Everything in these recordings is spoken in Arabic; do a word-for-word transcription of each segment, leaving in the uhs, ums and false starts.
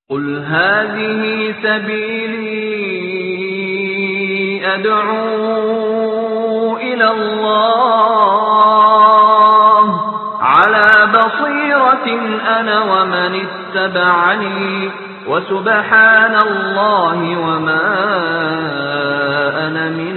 قل هذه سبيلي أدعو إلى الله على بصيرة أنا ومن اتبعني وسبحان الله وما أنا من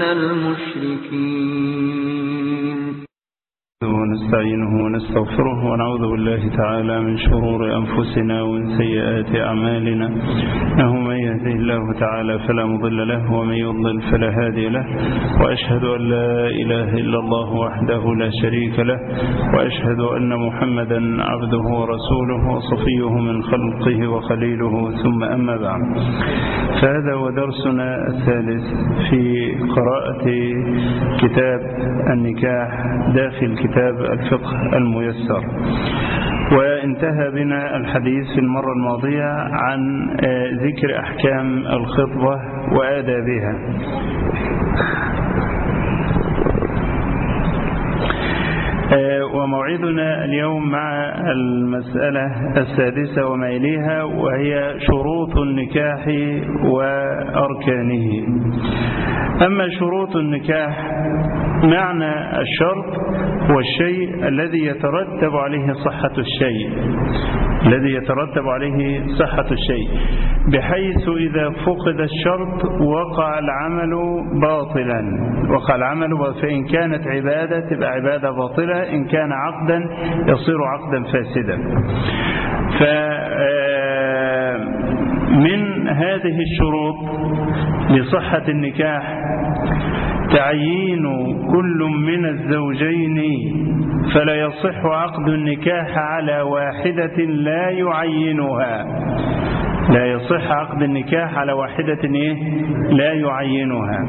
المشركين. ونستعينه ونستغفره ونعوذ بالله تعالى من شرور أنفسنا ومن سيئات أعمالنا، إنه من يهده الله تعالى فلا مضل له ومن يضلل فلا هادي له، وأشهد أن لا إله إلا الله وحده لا شريك له، وأشهد أن محمدا عبده ورسوله وصفيه من خلقه وخليله، ثم أما بعد، فهذا هو درسنا الثالث في قراءة كتاب النكاح داخل كتاب الفقه الميسر. وانتهى بنا الحديث في المرة الماضية عن ذكر أحكام الخطبة وآدابها، وموعدنا اليوم مع المسألة السادسة وما إليها، وهي شروط النكاح وأركانه. أما شروط النكاح، معنى الشرط هو الشيء الذي يترتب عليه صحة الشيء الذي يترتب عليه صحة الشيء بحيث إذا فقد الشرط وقع العمل باطلا وقع العمل باطلا فإن كانت عبادة تبقى عبادة باطلة، إن كان عقدا يصير عقدا فاسدا. فمن هذه الشروط لصحة النكاح تعيين كل من الزوجين، فلا يصح عقد النكاح على واحدة لا يعينها لا يصح عقد النكاح على واحدة لا يعينها،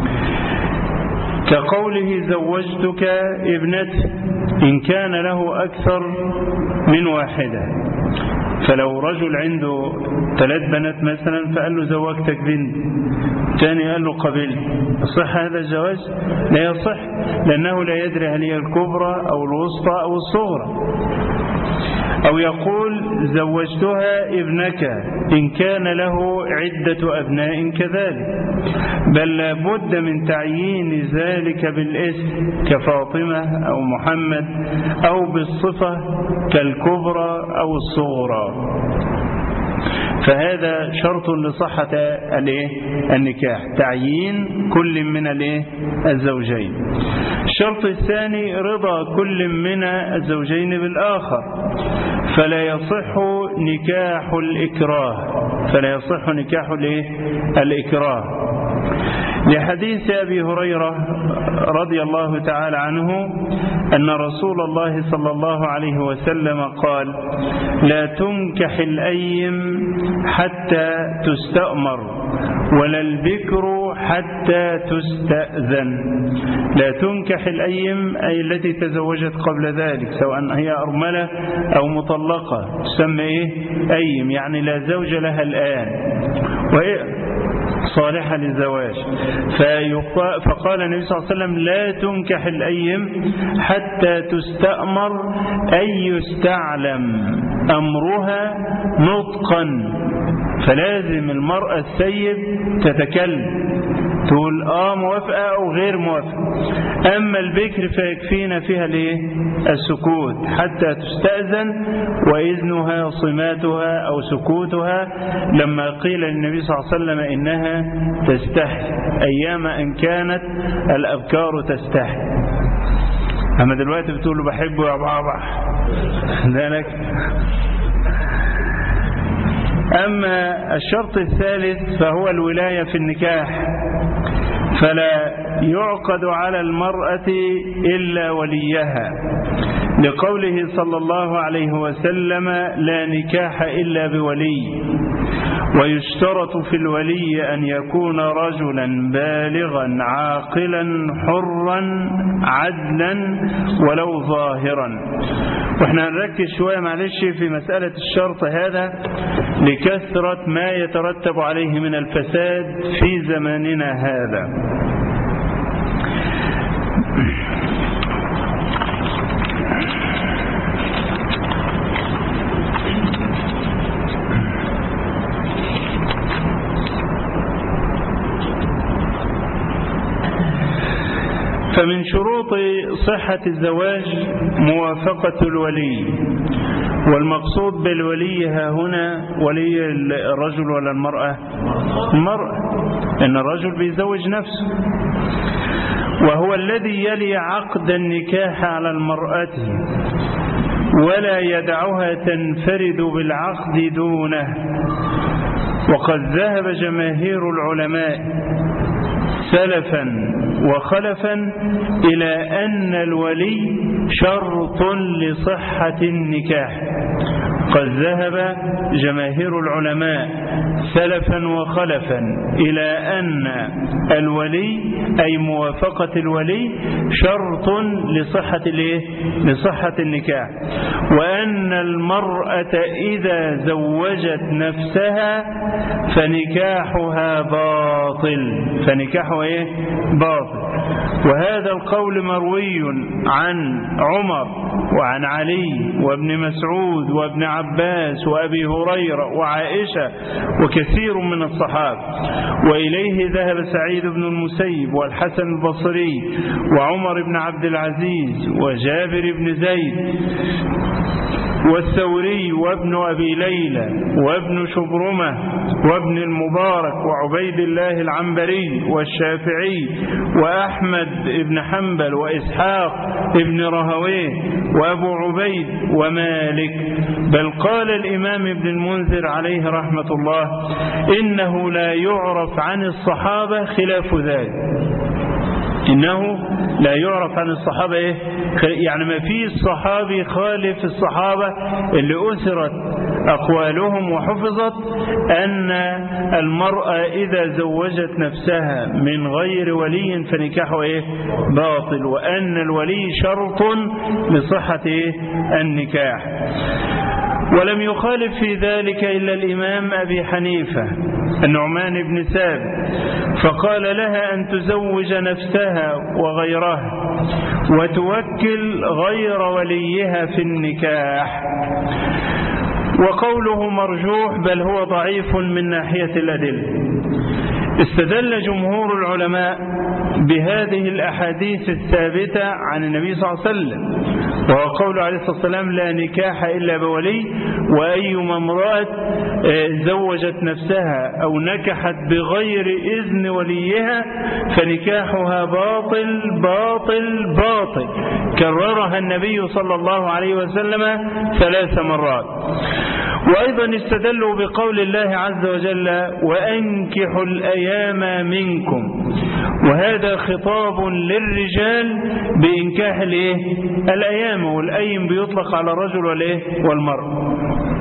كقوله زوجتك ابنتي إن كان له أكثر من واحدة. فلو رجل عنده ثلاث بنات مثلا فقال له زوجتك بنت، ثاني قال له قبلت، يصح هذا الزواج؟ لا يصح، لأنه لا يدري هل هي الكبرى أو الوسطى أو الصغرى. أو يقول زوجتها ابنك إن كان له عدة أبناء كذلك، بل لابد من تعيين ذلك بالاسم كفاطمة أو محمد، أو بالصفة كالكبرى أو الصغرى. فهذا شرط لصحة النكاح، تعيين كل من الزوجين. الشرط الثاني رضا كل من الزوجين بالآخر، فلا يصح نكاح الإكراه فلا يصح نكاح الإكراه لحديث أبي هريرة رضي الله تعالى عنه أن رسول الله صلى الله عليه وسلم قال: لا تنكح الأيم حتى تستأمر ولا البكر حتى تستأذن. لا تنكح الأيم أي التي تزوجت قبل ذلك، سواء هي أرملة أو مطلقة، تسمى إيه؟ أيم، يعني لا زوج لها الآن وهي صالحة للزواج. فقال النبي صلى الله عليه وسلم: لا تنكح الأيم حتى تستأمر، أي يستعلم أمرها نطقا. فلازم المرأة السيد تتكلم، تقول آه موافقة أو غير موافقة. أما البكر فيكفينا فيها ليه؟ السكوت حتى تستأذن، وإذنها صماتها أو سكوتها، لما قيل للنبي صلى الله عليه وسلم إنها تستحي أيام أن كانت الأبكار تستحي. أما دلوقتي بتقول له بحبه يا بابا ذلك. أما الشرط الثالث فهو الولاية في النكاح، فلا يعقد على المرأة إلا وليها، لقوله صلى الله عليه وسلم: لا نكاح إلا بولي. ويشترط في الولي أن يكون رجلا بالغا عاقلا حرا عدلا ولو ظاهرا. واحنا هنركز شوية معلش في مسألة الشرط هذا لكثرة ما يترتب عليه من الفساد في زماننا هذا. فمن شروط صحة الزواج موافقة الولي، والمقصود بالولي ها هنا ولي الرجل ولا المرأة؟ المرأة، إن الرجل بيزوج نفسه، وهو الذي يلي عقد النكاح على المرأة ولا يدعها تنفرد بالعقد دونه. وقد ذهب جماهير العلماء سلفا وخلفا إلى أن الولي شرط لصحة النكاح. قد ذهب جماهير العلماء سلفا وخلفا إلى أن الولي أي موافقة الولي شرط لصحة لصحة النكاح، وأن المرأة إذا زوجت نفسها فنكاحها باطل، فنكاحها إيه؟ باطل. وهذا القول مروي عن عمر وعن علي وابن مسعود وابن عباس وأبي هريرة وعائشة وكثير من الصحابة، وإليه ذهب سعيد بن المسيب والحسن البصري وعمر بن عبد العزيز وجابر بن زيد والثوري وابن أبي ليلى وابن شبرمة وابن المبارك وعبيد الله العنبري والشافعي وأحمد بن حنبل وإسحاق بن رهويه وأبو عبيد ومالك. بل قال الإمام ابن المنذر عليه رحمة الله إنه لا يعرف عن الصحابة خلاف ذلك، إنه لا يعرف عن الصحابة إيه؟ يعني ما فيه صحابي خالف الصحابة اللي أثرت أقوالهم وحفظت أن المرأة إذا زوجت نفسها من غير ولي فنكاحه إيه؟ باطل، وأن الولي شرط لصحة إيه؟ النكاح. ولم يخالف في ذلك إلا الإمام أبي حنيفة النعمان بن ثابت، فقال لها أن تزوج نفسها وغيرها وتوكل غير وليها في النكاح. وقوله مرجوح بل هو ضعيف من ناحية الأدلة. استدل جمهور العلماء بهذه الأحاديث الثابتة عن النبي صلى الله عليه وسلم، وهو قول عليه الصلاة والسلام لا نكاح إلا بولي، وأيما امرأة زوجت نفسها أو نكحت بغير إذن وليها فنكاحها باطل باطل باطل، كررها النبي صلى الله عليه وسلم ثلاث مرات. وأيضا استدلوا بقول الله عز وجل وأنكحوا الأيام منكم، وهذا خطاب للرجال بإنكاح الأيام، والأيم بيطلق على الرجل والمرأة.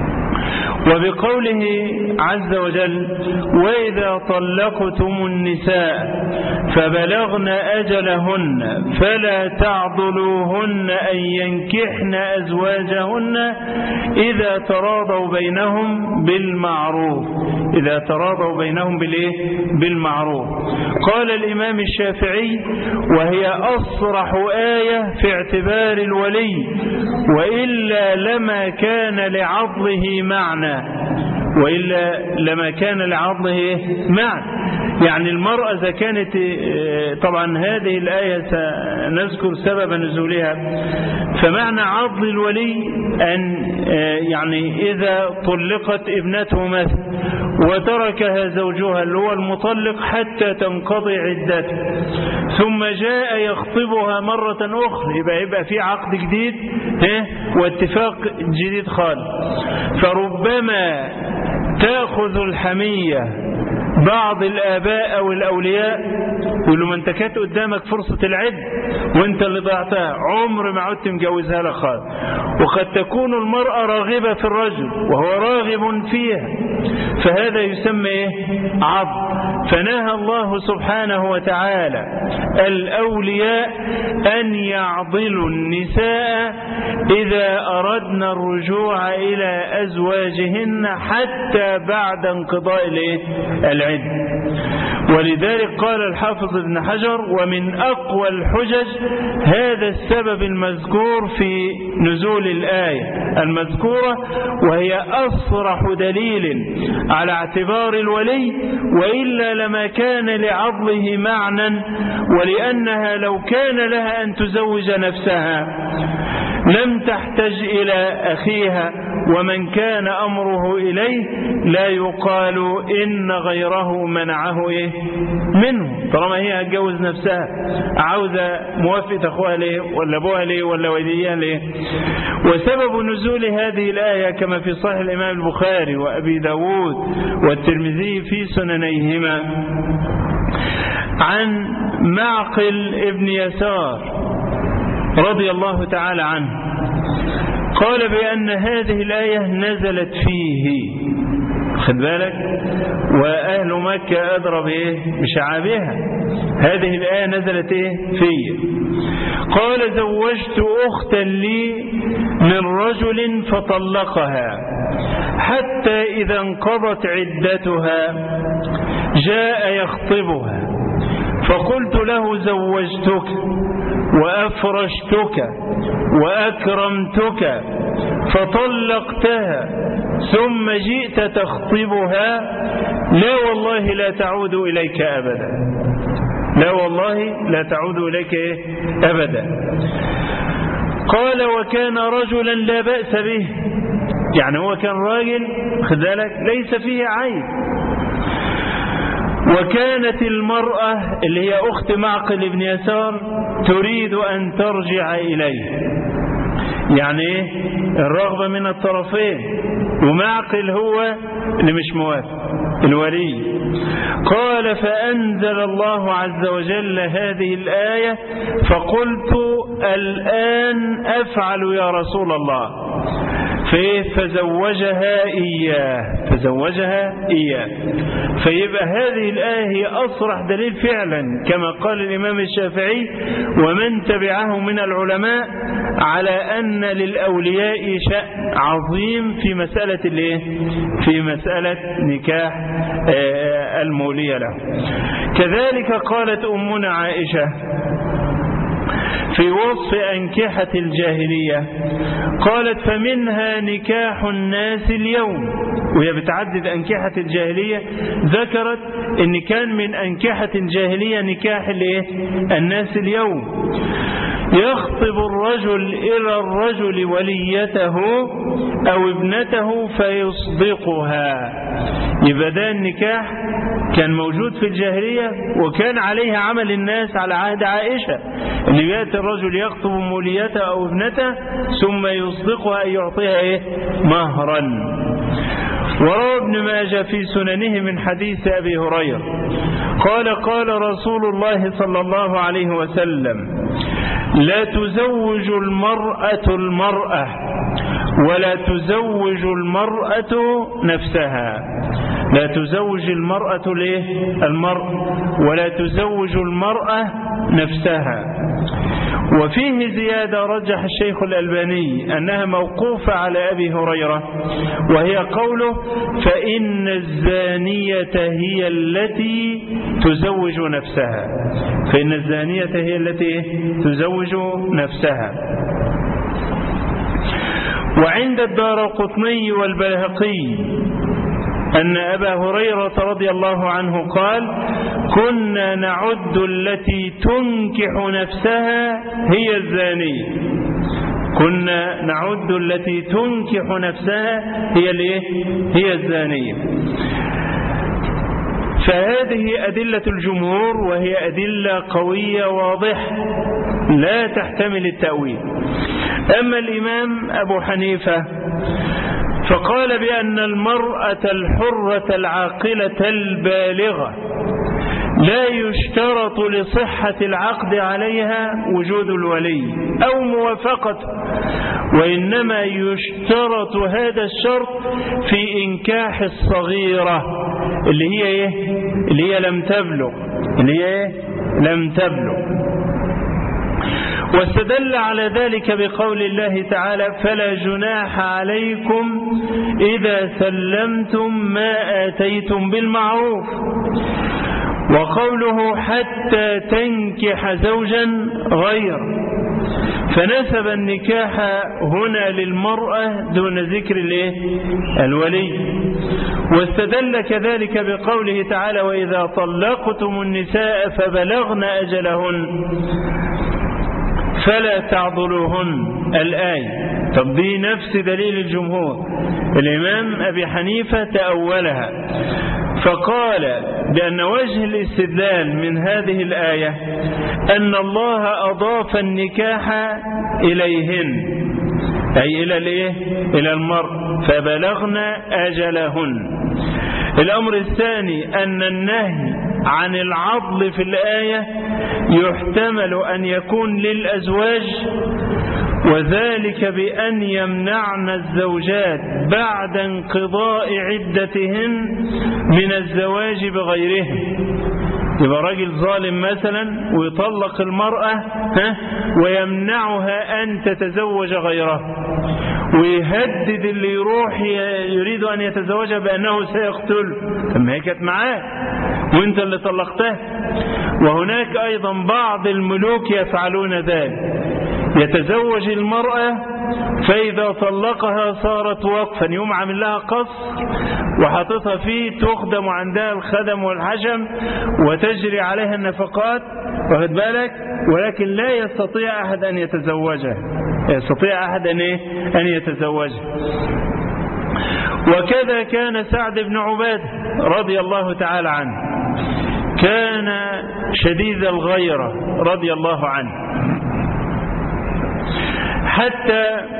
وبقوله عز وجل وإذا طلقتم النساء فبلغن أجلهن فلا تعضلوهن أن ينكحن أزواجهن إذا تراضوا بينهم بالمعروف، إذا تراضوا بينهم بالمعروف. قال الإمام الشافعي وهي أصرح آية في اعتبار الولي، وإلا لما كان لعضله معنى، وإلا لما كان لعضله معنى. يعني المرأة إذا كانت، طبعا هذه الآية سنذكر سبب نزولها، فمعنى عضل الولي أن يعني إذا طلقت ابنته مثل وتركها زوجها اللي هو المطلق حتى تنقضي عدته ثم جاء يخطبها مرة أخرى، يبقى يبقى في عقد جديد واتفاق جديد خالص. فربما تأخذ الحمية بعض الآباء أو الأولياء يقولوا ما انت كانت قدامك فرصة العد وانت اللي ضيعتها، عمر ما عدت مجوزها لك خالص. وقد تكون المرأة راغبة في الرجل وهو راغب فيها، فهذا يسمى ايه؟ عض. فنهى الله سبحانه وتعالى الأولياء أن يعضلوا النساء إذا أردنا الرجوع إلى أزواجهن حتى بعد انقضاء العد. ولذلك قال الحافظ ابن حجر: ومن أقوى الحجج هذا السبب المذكور في نزول الآية المذكورة، وهي أصرح دليل على اعتبار الولي، وإلا لما كان لعضله معنى، ولأنها لو كان لها أن تزوج نفسها لم تحتج إلى أخيها، ومن كان أمره إليه لا يقال إن غيره منعه إيه منه، طالما هي هتجوز نفسها عاوزة موافقة أخوها ليه ولا أبوها ليه ولا وليها ليه. وسبب نزول هذه الآية كما في صحيح الإمام البخاري وأبي داود والترمذي في سننيهما عن معقل ابن يسار رضي الله تعالى عنه قال بأن هذه الآية نزلت فيه، خد بالك، وأهل مكة أدرى بإيه بشعابها، هذه الآية نزلت إيه فيه. قال: زوجت أختا لي من رجل فطلقها حتى إذا انقضت عدتها جاء يخطبها، فقلت له: زوجتك وأفرشتك وأكرمتك فطلقتها ثم جئت تخطبها، لا والله لا تعود إليك أبدا، لا والله لا تعود إليك أبدا. قال: وكان رجلا لا بأس به، يعني هو كان راجل خد بالك ليس فيه عيب. وكانت المرأة اللي هي أخت معقل بن يسار تريد أن ترجع إليه، يعني إيه الرغبة من الطرفين، ومعقل هو اللي مش موافق الولي. قال: فأنزل الله عز وجل هذه الآية فقلت: الآن أفعل يا رسول الله، فزوجها إياه فزوجها إياه فيبقى هذه الآية هي أصرح دليل فعلا كما قال الإمام الشافعي ومن تبعه من العلماء على أن للأولياء شأن عظيم في مسألة الايه في مسألة نكاح المولية له. كذلك قالت أمنا عائشة في وصف أنكحة الجاهلية، قالت: فمنها نكاح الناس اليوم، وهي بتعدد أنكحة الجاهلية ذكرت أن كان من أنكحة الجاهلية نكاح الناس اليوم، يخطب الرجل إلى الرجل وليته أو ابنته فيصدقها. يبقى ده النكاح كان موجود في الجاهلية وكان عليها عمل الناس على عهد عائشة، أن يأتي الرجل يخطب موليته أو ابنته ثم يصدقها أن يعطيها إيه؟ مهرا. وروى ابن ماجه في سننه من حديث أبي هريرة قال: قال رسول الله صلى الله عليه وسلم: لا تزوج المرأة المرأة ولا تزوج المرأة نفسها، لا تزوج المرأة ليه المرأة ولا تزوج المرأة نفسها. وفيه زيادة رجح الشيخ الألباني أنها موقوفة على أبي هريرة، وهي قوله: فإن الزانية هي التي تزوج نفسها، فإن الزانية هي التي تزوج نفسها. وعند الدارقطني والبيهقي أن أبا هريرة رضي الله عنه قال: كنا نعد التي تنكح نفسها هي الزانية، كنا نعد التي تنكح نفسها هي الايه هي الزانية. فهذه أدلة الجمهور وهي أدلة قوية واضحة لا تحتمل التأويل. أما الإمام أبو حنيفة فقال بأن المرأة الحرة العاقلة البالغة لا يشترط لصحة العقد عليها وجود الولي أو موافقته، وإنما يشترط هذا الشرط في إنكاح الصغيرة اللي هي إيه؟ اللي هي لم تبلغ اللي هي إيه؟ لم تبلغ. واستدل على ذلك بقول الله تعالى: فلا جناح عليكم إذا سلمتم ما آتيتم بالمعروف. وقوله حتى تنكح زوجا غير، فنسب النكاح هنا للمرأة دون ذكر الولي. واستدل كذلك بقوله تعالى وإذا طلقتم النساء فبلغن أجلهن فلا تعضلوهن الآية. طب دي نفس دليل الجمهور. الإمام أبي حنيفة تأولها فقال بأن وجه الاستدلال من هذه الآية أن الله أضاف النكاح إليهن، أي إلى الإيه؟ إلى المرء، فبلغن أجلهن. الأمر الثاني أن النهي عن العضل في الآية يحتمل أن يكون للأزواج، وذلك بأن يمنعن الزوجات بعد انقضاء عدتهن من الزواج بغيرهم. يبقى راجل ظالم مثلا ويطلق المرأة ها ويمنعها أن تتزوج غيره، ويهدد اللي يروح يريد أن يتزوجها بأنه سيقتل. ثم هي كانت معاه وانت اللي طلقتها. وهناك أيضا بعض الملوك يفعلون ذلك، يتزوج المرأة فإذا طلقها صارت وقفا، يوم عامل لها قصر وحاططها فيه تخدم عندها الخدم والحشم وتجري عليها النفقات، واخد بالك، ولكن لا يستطيع أحد أن يتزوجها، يستطيع أحد أن, إيه؟ أن يتزوجها. وكذا كان سعد بن عبادة رضي الله تعالى عنه، كان شديد الغيرة رضي الله عنه، حتى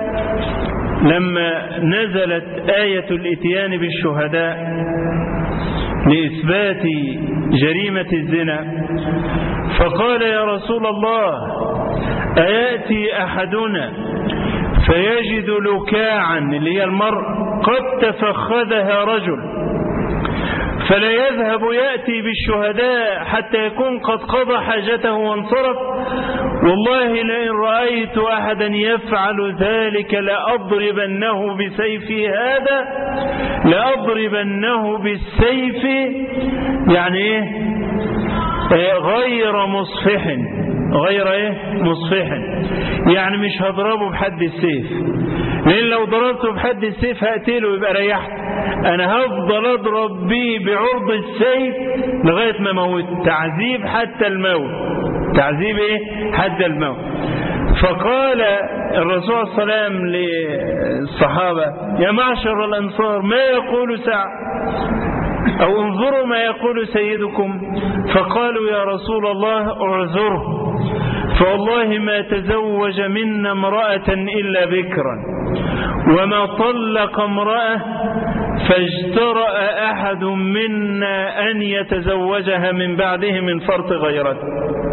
لما نزلت آية الإتيان بالشهداء لإثبات جريمة الزنا فقال يا رسول الله أيأتي أحدنا فيجد لكاعا اللي هي المرء قد تفخذها رجل فلا يذهب يأتي بالشهداء حتى يكون قد قضى حاجته وانصرف؟ والله لئن رأيت أحدا يفعل ذلك لأضربنه بسيفي هذا، لأضربنه بالسيف يعني إيه؟ غير مصفح، غير إيه؟ مصفح، يعني مش هضربه بحد السيف، لأن لو ضربته بحد السيف هقتله يبقى ريحت، أنا هفضل أضرب بيه بعرض السيف لغاية ما موت، تعذيب حتى الموت، تعذيب إيه؟ حتى الموت. فقال الرسول صلى الله عليه وسلم للصحابة يا معشر الأنصار ما يقول سعد، أو انظروا ما يقول سيدكم، فقالوا يا رسول الله اعذره فوالله ما تزوج منا امرأة إلا بكرا وما طلق امرأة فاجترأ أحد منا أن يتزوجها من بعده من فرط غيرته.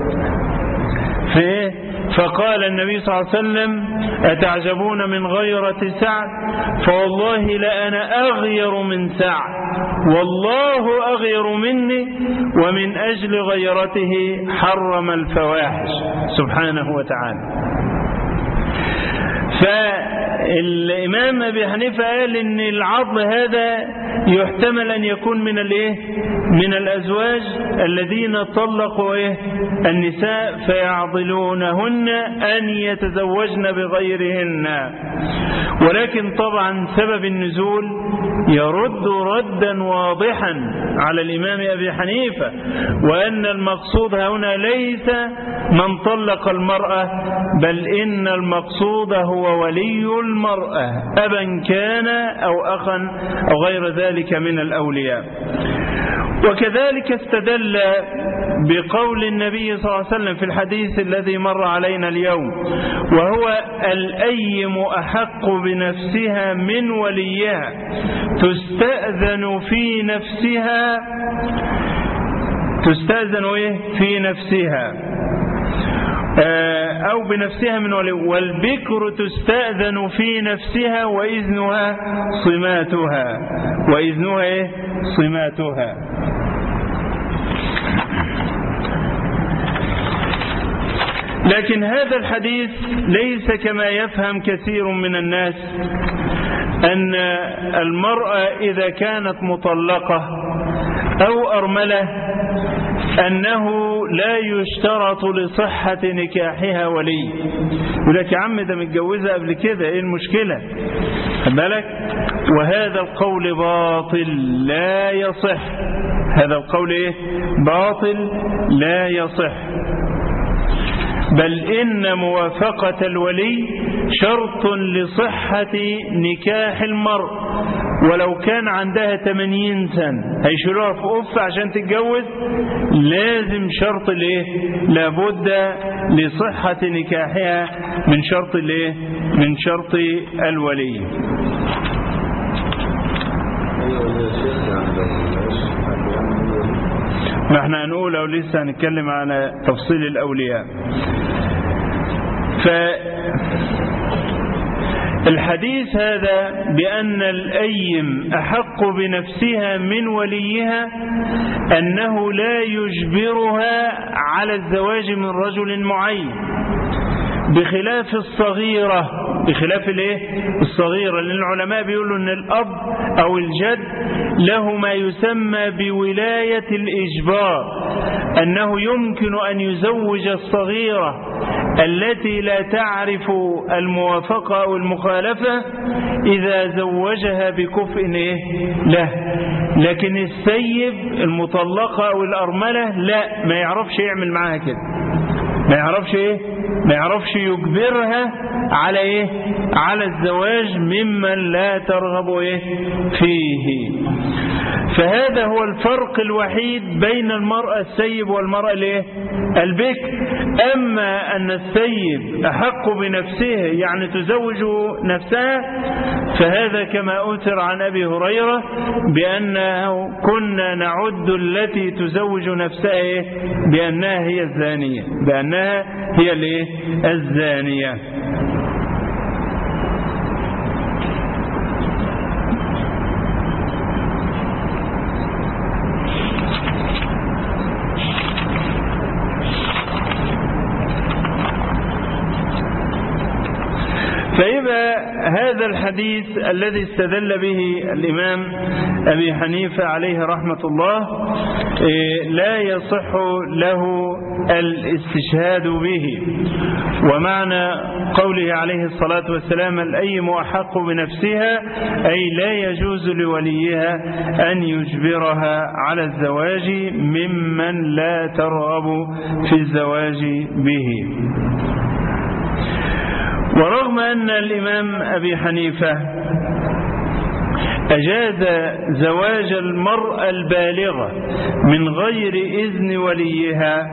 فقال النبي صلى الله عليه وسلم أتعجبون من غيرة سعد فوالله لأنا أغير من سعد والله أغير مني ومن أجل غيرته حرم الفواحش سبحانه وتعالى. فالإمام أبي حنيفة قال إن العضل هذا يحتمل أن يكون من الايه من الأزواج الذين طلقوا إيه النساء فيعضلونهن أن يتزوجن بغيرهن، ولكن طبعا سبب النزول يرد ردا واضحا على الإمام أبي حنيفة، وأن المقصود هنا ليس من طلق المرأة بل إن المقصود هو ولي المرأة أبا كان أو أخا أو غير ذلك من الأولياء. وكذلك استدل بقول النبي صلى الله عليه وسلم في الحديث الذي مر علينا اليوم وهو الأيم أحق بنفسها من وليها تستأذن في نفسها تستأذن إيه في نفسها أو بنفسها من ولي، والبكر تستأذن في نفسها وإذنها صماتها وإذنها إيه صماتها. لكن هذا الحديث ليس كما يفهم كثير من الناس أن المرأة إذا كانت مطلقة أو أرملة أنه لا يشترط لصحة نكاحها ولي. يقول لك يا عم ده متجوزة قبل كده، ايه المشكلة؟ خد بالك. وهذا القول باطل لا يصح، هذا القول ايه؟ باطل لا يصح، بل إن موافقة الولي شرط لصحة نكاح المرء، ولو كان عندها ثمانين سنة هيشيلوها في أف عشان تتجوز، لازم شرط الايه؟ لابد لصحة نكاحها من شرط الايه؟ من شرط الولي. ما احنا هنقول او لسه هنتكلم على تفصيل الأولياء. فالحديث هذا بأن الأيم أحق بنفسها من وليها أنه لا يجبرها على الزواج من رجل معين، بخلاف الصغيرة، بخلاف الايه؟ الصغيرة، لأن العلماء بيقولوا أن الأب أو الجد له ما يسمى بولاية الإجبار، أنه يمكن أن يزوج الصغيرة التي لا تعرف الموافقة أو المخالفة إذا زوجها بكفء له، لكن السيب المطلقة أو الأرملة لا، ما يعرفش يعمل معها كده، ما يعرفش ايه؟ ما يعرفش يجبرها على ايه؟ على الزواج ممن لا ترغب ايه فيه. فهذا هو الفرق الوحيد بين المرأة السيب والمرأة الايه؟ البكر. اما ان السيب احق بنفسه يعني تزوج نفسها، فهذا كما أوتر عن ابي هريرة بانه كنا نعد التي تزوج نفسها إيه؟ بانها هي الزانية، بانها هي الايه؟ الزانية. فإذا هذا الحديث الذي استدل به الإمام أبي حنيفة عليه رحمة الله لا يصح له الاستشهاد به. ومعنى قوله عليه الصلاة والسلام الأيم أحق بنفسها، أي لا يجوز لوليها أن يجبرها على الزواج ممن لا ترغب في الزواج به. ورغم أن الإمام أبي حنيفة أجاز زواج المرأة البالغة من غير إذن وليها،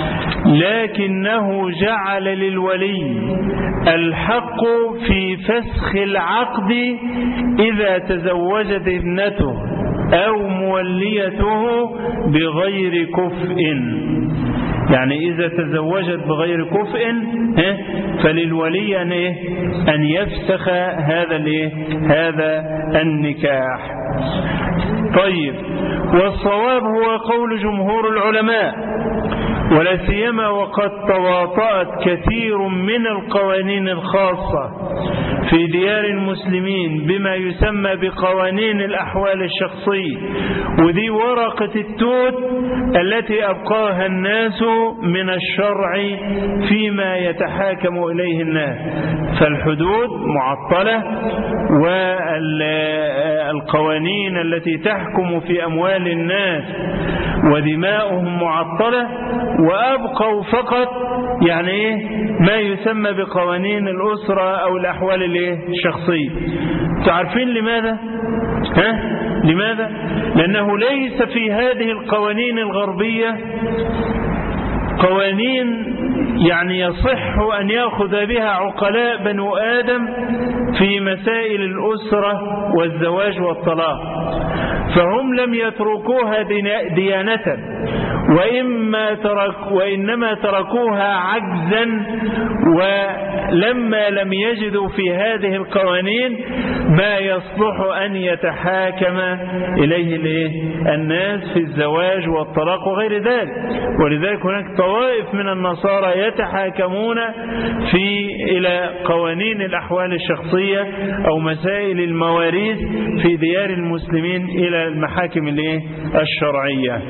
لكنه جعل للولي الحق في فسخ العقد إذا تزوجت ابنته أو موليته بغير كفء. يعني إذا تزوجت بغير كفء فللولي أن يفسخ هذا هذا النكاح. طيب، والصواب هو قول جمهور العلماء، ولا سيما وقد تواطأت كثير من القوانين الخاصة في ديار المسلمين بما يسمى بقوانين الأحوال الشخصية، وذي ورقة التوت التي أبقاها الناس من الشرع فيما يتحاكم إليه الناس. فالحدود معطلة، والقوانين التي تحكم في أموال الناس ودماؤهم معطلة، وأبقوا فقط يعني إيه ما يسمى بقوانين الأسرة أو الأحوال الشخصية. تعرفين لماذا؟ ها؟ لماذا؟ لأنه ليس في هذه القوانين الغربية قوانين يعني يصح أن يأخذ بها عقلاء بنو آدم في مسائل الأسرة والزواج والطلاق، فهم لم يتركوها ديانة وإما ترك وإنما تركوها عجزا، ولما لم يجدوا في هذه القوانين ما يصلح أن يتحاكم إليه الناس في الزواج والطلاق وغير ذلك. ولذلك هناك طوائف من النصارى يتحاكمون في إلى قوانين الأحوال الشخصية أو مسائل المواريث في ديار المسلمين إلى المحاكم الشرعية.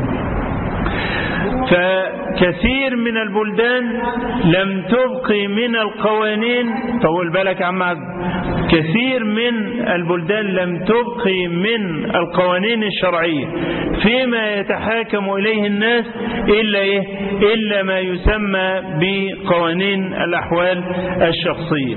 فكثير من البلدان لم تبقي من القوانين، طول بالك عم عبد، كثير من البلدان لم تبقي من القوانين الشرعية فيما يتحاكم إليه الناس إلا إيه؟ إلا ما يسمى بقوانين الأحوال الشخصية.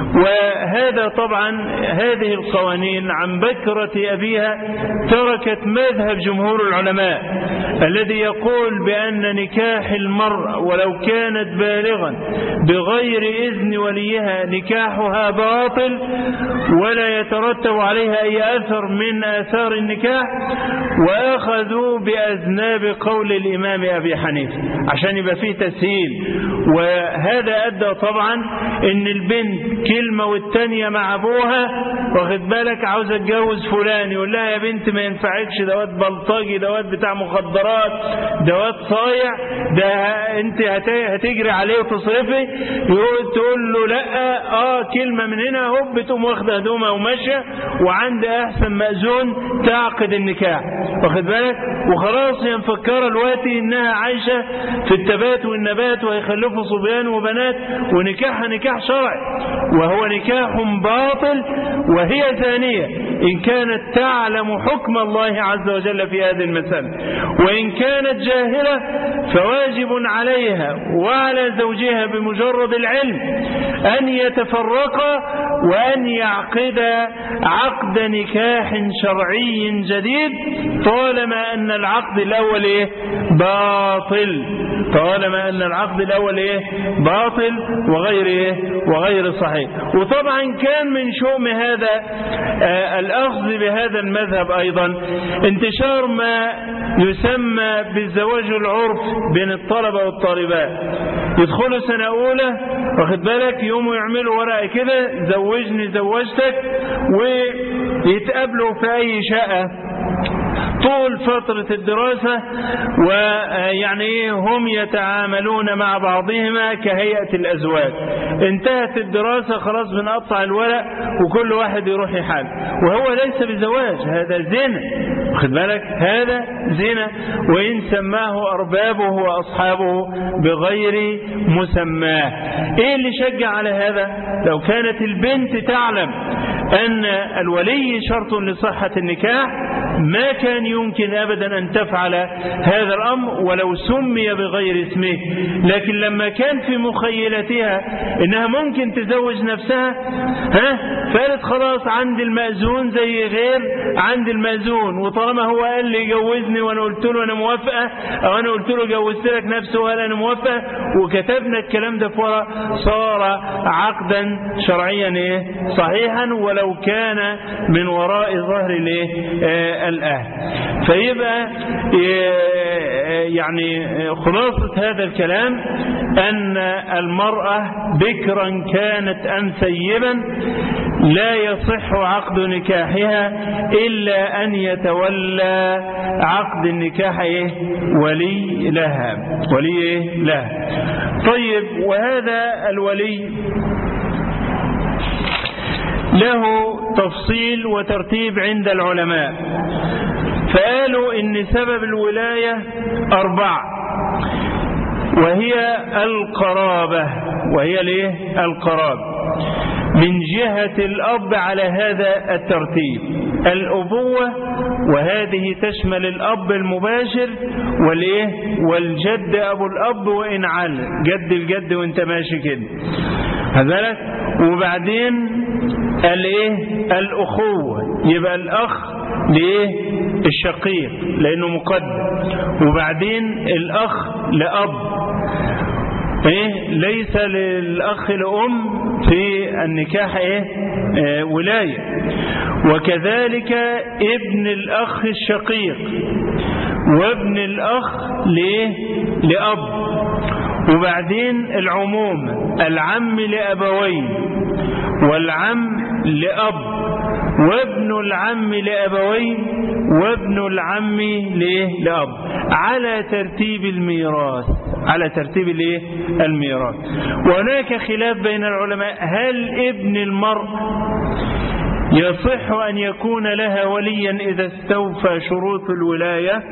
وهذا طبعا هذه القوانين عن بكرة أبيها تركت مذهب جمهور العلماء الذي يقول بأن نكاح المرأة ولو كانت بالغا بغير إذن وليها نكاحها باطل ولا يترتب عليها أي أثر من آثار النكاح، وأخذوا بأذناب قول الإمام أبي حنيفة عشان يبقى فيه تسهيل. وهذا أدى طبعا إن البنت كلمة والتانية مع أبوها، واخد بالك، عاوز اتجوز فلان، يقول لها يا بنت ما ينفعكش، دوات بلطجي، دوات بتاع مخدرات، دوات صايع، ده انت هتجري عليه وتصرفي، يقول تقول له لا، اه كلمة من هنا هوب تقوم واخده هدومها وماشيه، وعند احسن مأذون تعقد النكاح، واخد بالك، وخلاص هي مفكره دلوقتي انها عايشه في التبات والنبات وهيخلفوا صبيان وبنات، ونكاحها نكاح شرعي وهو نكاح باطل، وهي ثانية إن كانت تعلم حكم الله عز وجل في هذه المسألة. وإن كانت جاهلة فواجب عليها وعلى زوجها بمجرد العلم أن يتفرقا وأن يعقدا عقد نكاح شرعي جديد طالما أن العقد الأول إيه؟ باطل، طالما أن العقد الأول إيه؟ باطل وغير إيه؟ وغير صحيح. وطبعا كان من شؤم هذا آه الأخذ بهذا المذهب أيضا انتشار ما يسمى بالزواج العرف بين الطلبة والطالبات، يدخلوا سنة أولى، واخد بالك، يوموا يعملوا ورقة كده زوجني زوجتك، ويتقابلوا في أي شقة طول فترة الدراسة، ويعني هم يتعاملون مع بعضهما كهيئة الأزواج. انتهت الدراسة خلاص بنقطع الورق وكل واحد يروح يحال، وهو ليس بزواج، هذا زنا، خد بالك، هذا زنا، وإن سماه أربابه وأصحابه بغير مسماه. إيه اللي شجع على هذا؟ لو كانت البنت تعلم أن الولي شرط لصحة النكاح ما كان يمكن أبدا أن تفعل هذا الأمر ولو سمي بغير اسمه، لكن لما كان في مخيلتها إنها ممكن تزوج نفسها، ها فقالت خلاص عند المأذون زي غير عند المأذون، وطالما هو قال لي جوزني وأنا قلت له أنا موافقة، أو أنا قلت له جوزت لك نفسه وقال أنا موافقة، وكتبنا الكلام ده في ورق، صار عقدا شرعيا إيه؟ صحيحا ولو كان من وراء ظهر الأهل. فيبقى يعني خلاصة هذا الكلام أن المرأة بكرا كانت أم ثيبا لا يصح عقد نكاحها إلا أن يتولى عقد النكاح ولي لها، ولي لها. طيب، وهذا الولي له تفصيل وترتيب عند العلماء، فقالوا إن سبب الولاية أربعة، وهي القرابة، وهي ليه القرابة من جهة الأب على هذا الترتيب، الأبوة، وهذه تشمل الأب المباشر والإيه والجد أبو الأب وإن عل جد الجد وانت ماشي كده هذا، وبعدين الايه الأخوة، يبقى الأخ ليه الشقيق لأنه مقدم، وبعدين الأخ لأب، إيه ليس للأخ لأم في النكاح إيه آه ولاية، وكذلك ابن الأخ الشقيق وابن الأخ ليه؟ لأب. وبعدين العموم العم لأبوين والعم لأب وابن العم لأبوين وابن العم ليه؟ لأب، على ترتيب الميراث، على ترتيب الايه؟ الميراث. وهناك خلاف بين العلماء، هل ابن المرء يصح أن يكون لها وليا إذا استوفى شروط الولاية؟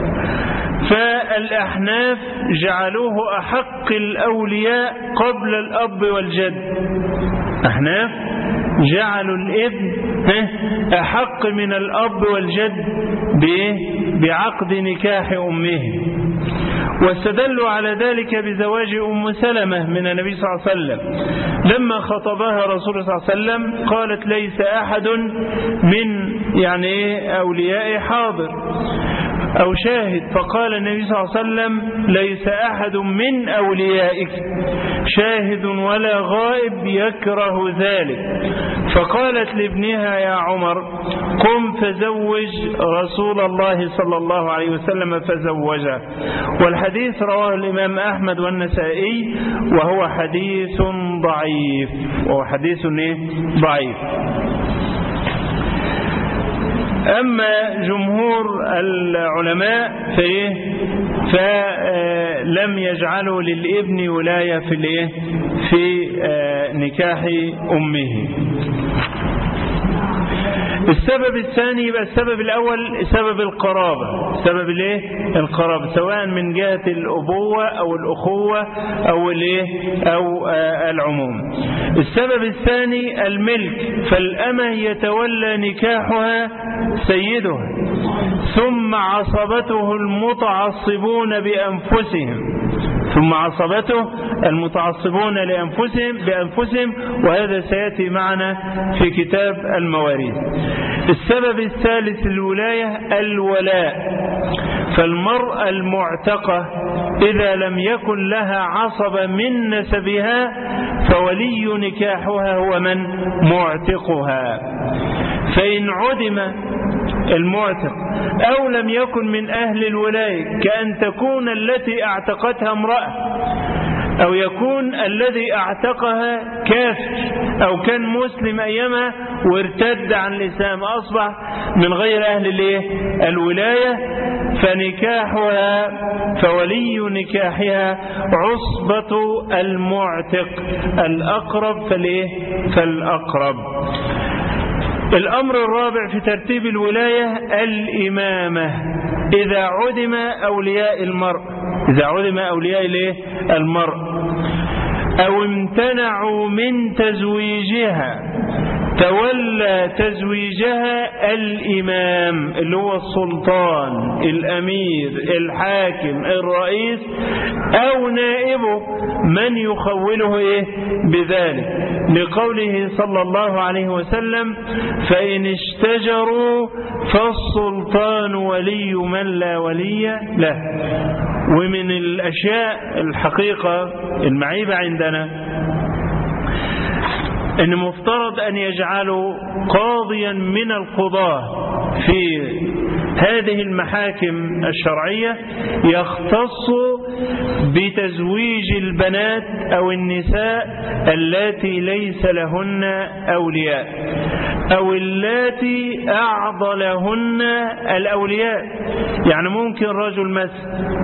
فالأحناف جعلوه أحق الأولياء قبل الأب والجد. أحناف جعلوا الابن أحق من الأب والجد بعقد نكاح أمه، واستدلوا على ذلك بزواج أم سلمة من النبي صلى الله عليه وسلم لما خطبها رسول صلى الله عليه وسلم قالت ليس أحد من يعني أولياء حاضر أو شاهد، فقال النبي صلى الله عليه وسلم ليس أحد من أوليائك شاهد ولا غائب يكره ذلك. فقالت لابنها يا عمر قم فزوج رسول الله صلى الله عليه وسلم فزوجه. والحديث رواه الإمام أحمد والنسائي وهو حديث ضعيف، وهو حديث ضعيف. أما جمهور العلماء فلم يجعلوا للابن ولاية في في نكاح أمه. السبب الثاني يبقى السبب الأول سبب القرابة، سبب الايه؟ القرابة، سواء من جهة الأبوة أو الأخوة أو الايه أو آه العموم. السبب الثاني الملك، فالأمة يتولى نكاحها سيدها ثم عصبته المتعصبون بأنفسهم ثم عصبته المتعصبون لأنفسهم بأنفسهم وهذا سيأتي معنا في كتاب المواريث. السبب الثالث الولاية الولاء، فالمرأة المعتقة إذا لم يكن لها عصب من نسبها فولي نكاحها هو من معتقها. فإن عدم المعتق أو لم يكن من أهل الولاية كأن تكون التي اعتقتها امرأة أو يكون الذي اعتقها كافر أو كان مسلم أيامها وارتد عن الإسلام أصبح من غير أهل الولاية، فنكاحها فولي نكاحها عصبة المعتق الأقرب فالأقرب. الأمر الرابع في ترتيب الولاية الإمامة إذا عدم أولياء المرء إذا عدم أولياء المرء أو امتنعوا من تزويجها تولى تزويجها الإمام اللي هو السلطان الأمير الحاكم الرئيس أو نائبه من يخوله إيه بذلك، لقوله صلى الله عليه وسلم فإن اشتجروا فالسلطان ولي من لا ولي له. ومن الأشياء الحقيقة المعيبة عندنا أن مفترض أن يجعلوا قاضيا من القضاة في هذه المحاكم الشرعية يختص بتزويج البنات أو النساء اللاتي ليس لهن أولياء أو اللاتي أعضلهن الأولياء. يعني ممكن رجل مثل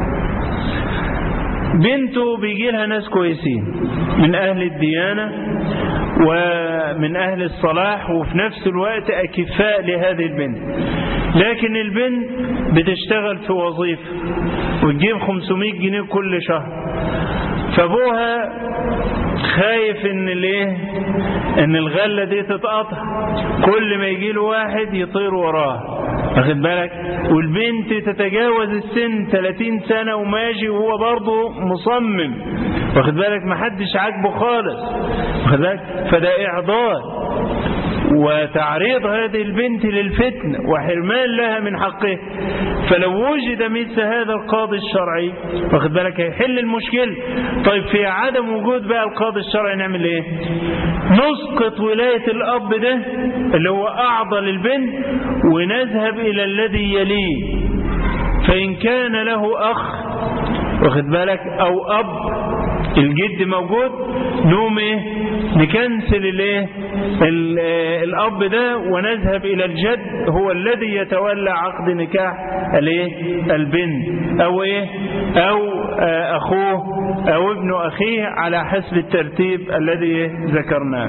بنته بيجي لها ناس كويسين من أهل الديانة ومن أهل الصلاح وفي نفس الوقت أكفاء لهذه البنت، لكن البنت بتشتغل في وظيفة وتجيب خمسمائة جنيه كل شهر، فابوها خايف ان الايه ان الغلة دي تتقطع، كل ما يجي له واحد يطير وراه، واخد بالك، والبنت تتجاوز السن ثلاثين سنة وماشي وهو برضه مصمم، واخد بالك، محدش عاجبه خالص، واخد بالك، فده إعضال. وتعريض هذه البنت للفتنة وحرمان لها من حقه. فلو وجد مثل هذا القاضي الشرعي واخد بالك هيحل المشكلة. طيب في عدم وجود بقى القاضي الشرعي نعمل ايه؟ نسقط ولاية الأب ده اللي هو أعضى للبنت ونذهب إلى الذي يليه. فإن كان له أخ واخد بالك أو أب الجد موجود نقوم ايه نكنسل الايه الاب ده ونذهب الى الجد هو الذي يتولى عقد نكاح الايه البنت او ايه او اخوه او ابن اخيه على حسب الترتيب الذي ذكرناه.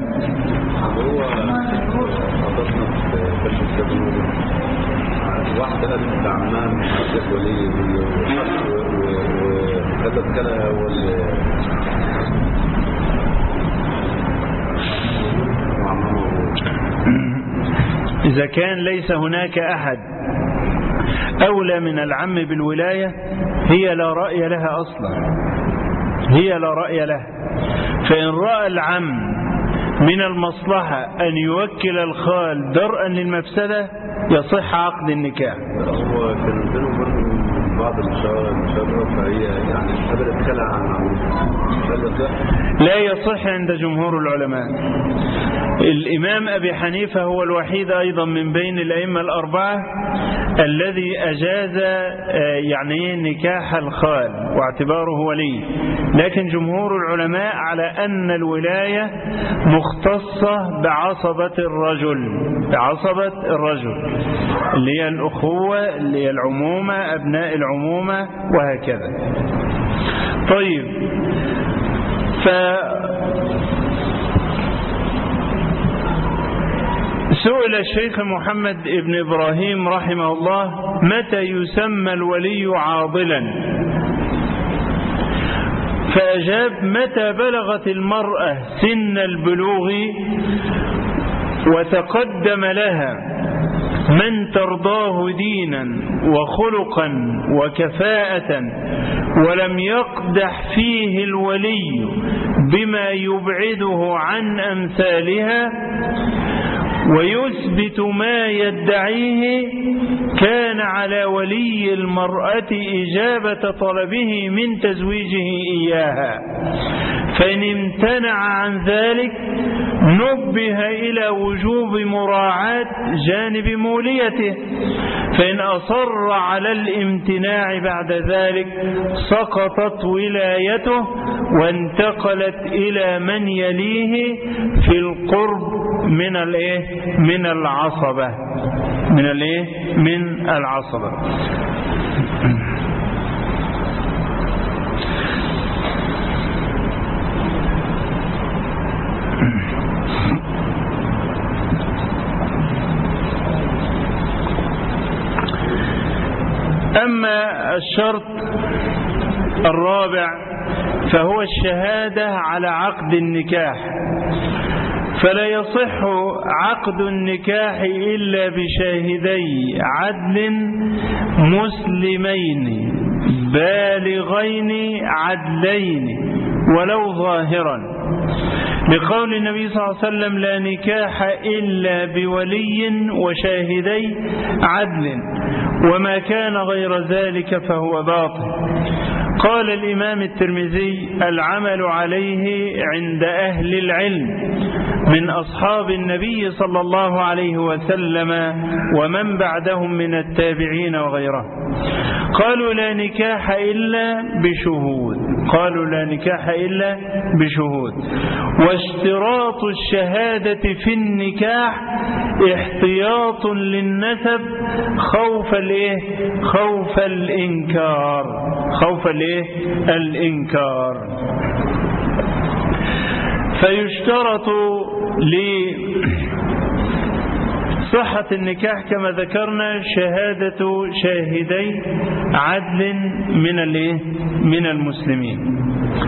واحدة قالت عمها من حسب ولي وكتب كلا هو إذا كان ليس هناك أحد أولى من العم بالولاية هي لا رأي لها أصلا، هي لا رأي لها. فإن رأى العم من المصلحة أن يوكل الخال درءا للمفسدة يصح عقد النكاح. هو كان بينهم بعض المشارة فهي يعني قدرت كلا عن لا يصح عند جمهور العلماء. الإمام أبي حنيفة هو الوحيد أيضا من بين الأئمة الأربعة الذي أجاز يعني نكاح الخال واعتباره ولي، لكن جمهور العلماء على أن الولاية مختصة بعصبة الرجل، بعصبة الرجل اللي هي الأخوة اللي هي العمومة أبناء العمومة وهكذا. طيب ف سئل الشيخ محمد بن إبراهيم رحمه الله متى يسمى الولي عاضلا؟ فأجاب متى بلغت المرأة سن البلوغ وتقدم لها من ترضاه دينا وخلقا وكفاءة ولم يقدح فيه الولي بما يبعده عن أمثالها ويثبت ما يدعيه، كان على ولي المرأة إجابة طلبه من تزويجه إياها. فإن امتنع عن ذلك نبه إلى وجوب مراعاة جانب موليته، فإن أصر على الامتناع بعد ذلك سقطت ولايته وانتقلت إلى من يليه في القرب من الايه من العصبة من الايه من العصبة. أما الشرط الرابع فهو الشهادة على عقد النكاح، فلا يصح عقد النكاح إلا بشاهدي عدل مسلمين بالغين عدلين ولو ظاهرا، لقول النبي صلى الله عليه وسلم لا نكاح إلا بولي وشاهدي عدل وما كان غير ذلك فهو باطل. قال الإمام الترمذي العمل عليه عند أهل العلم من أصحاب النبي صلى الله عليه وسلم ومن بعدهم من التابعين وغيره. قالوا لا نكاح إلا بشهود قالوا لا نكاح إلا بشهود واشتراط الشهادة في النكاح احتياط للنسب خوف الايه خوف الإنكار خوف الايه الإنكار. فيشترط لصحة النكاح كما ذكرنا شهادة شاهدي عدل من الايه من المسلمين.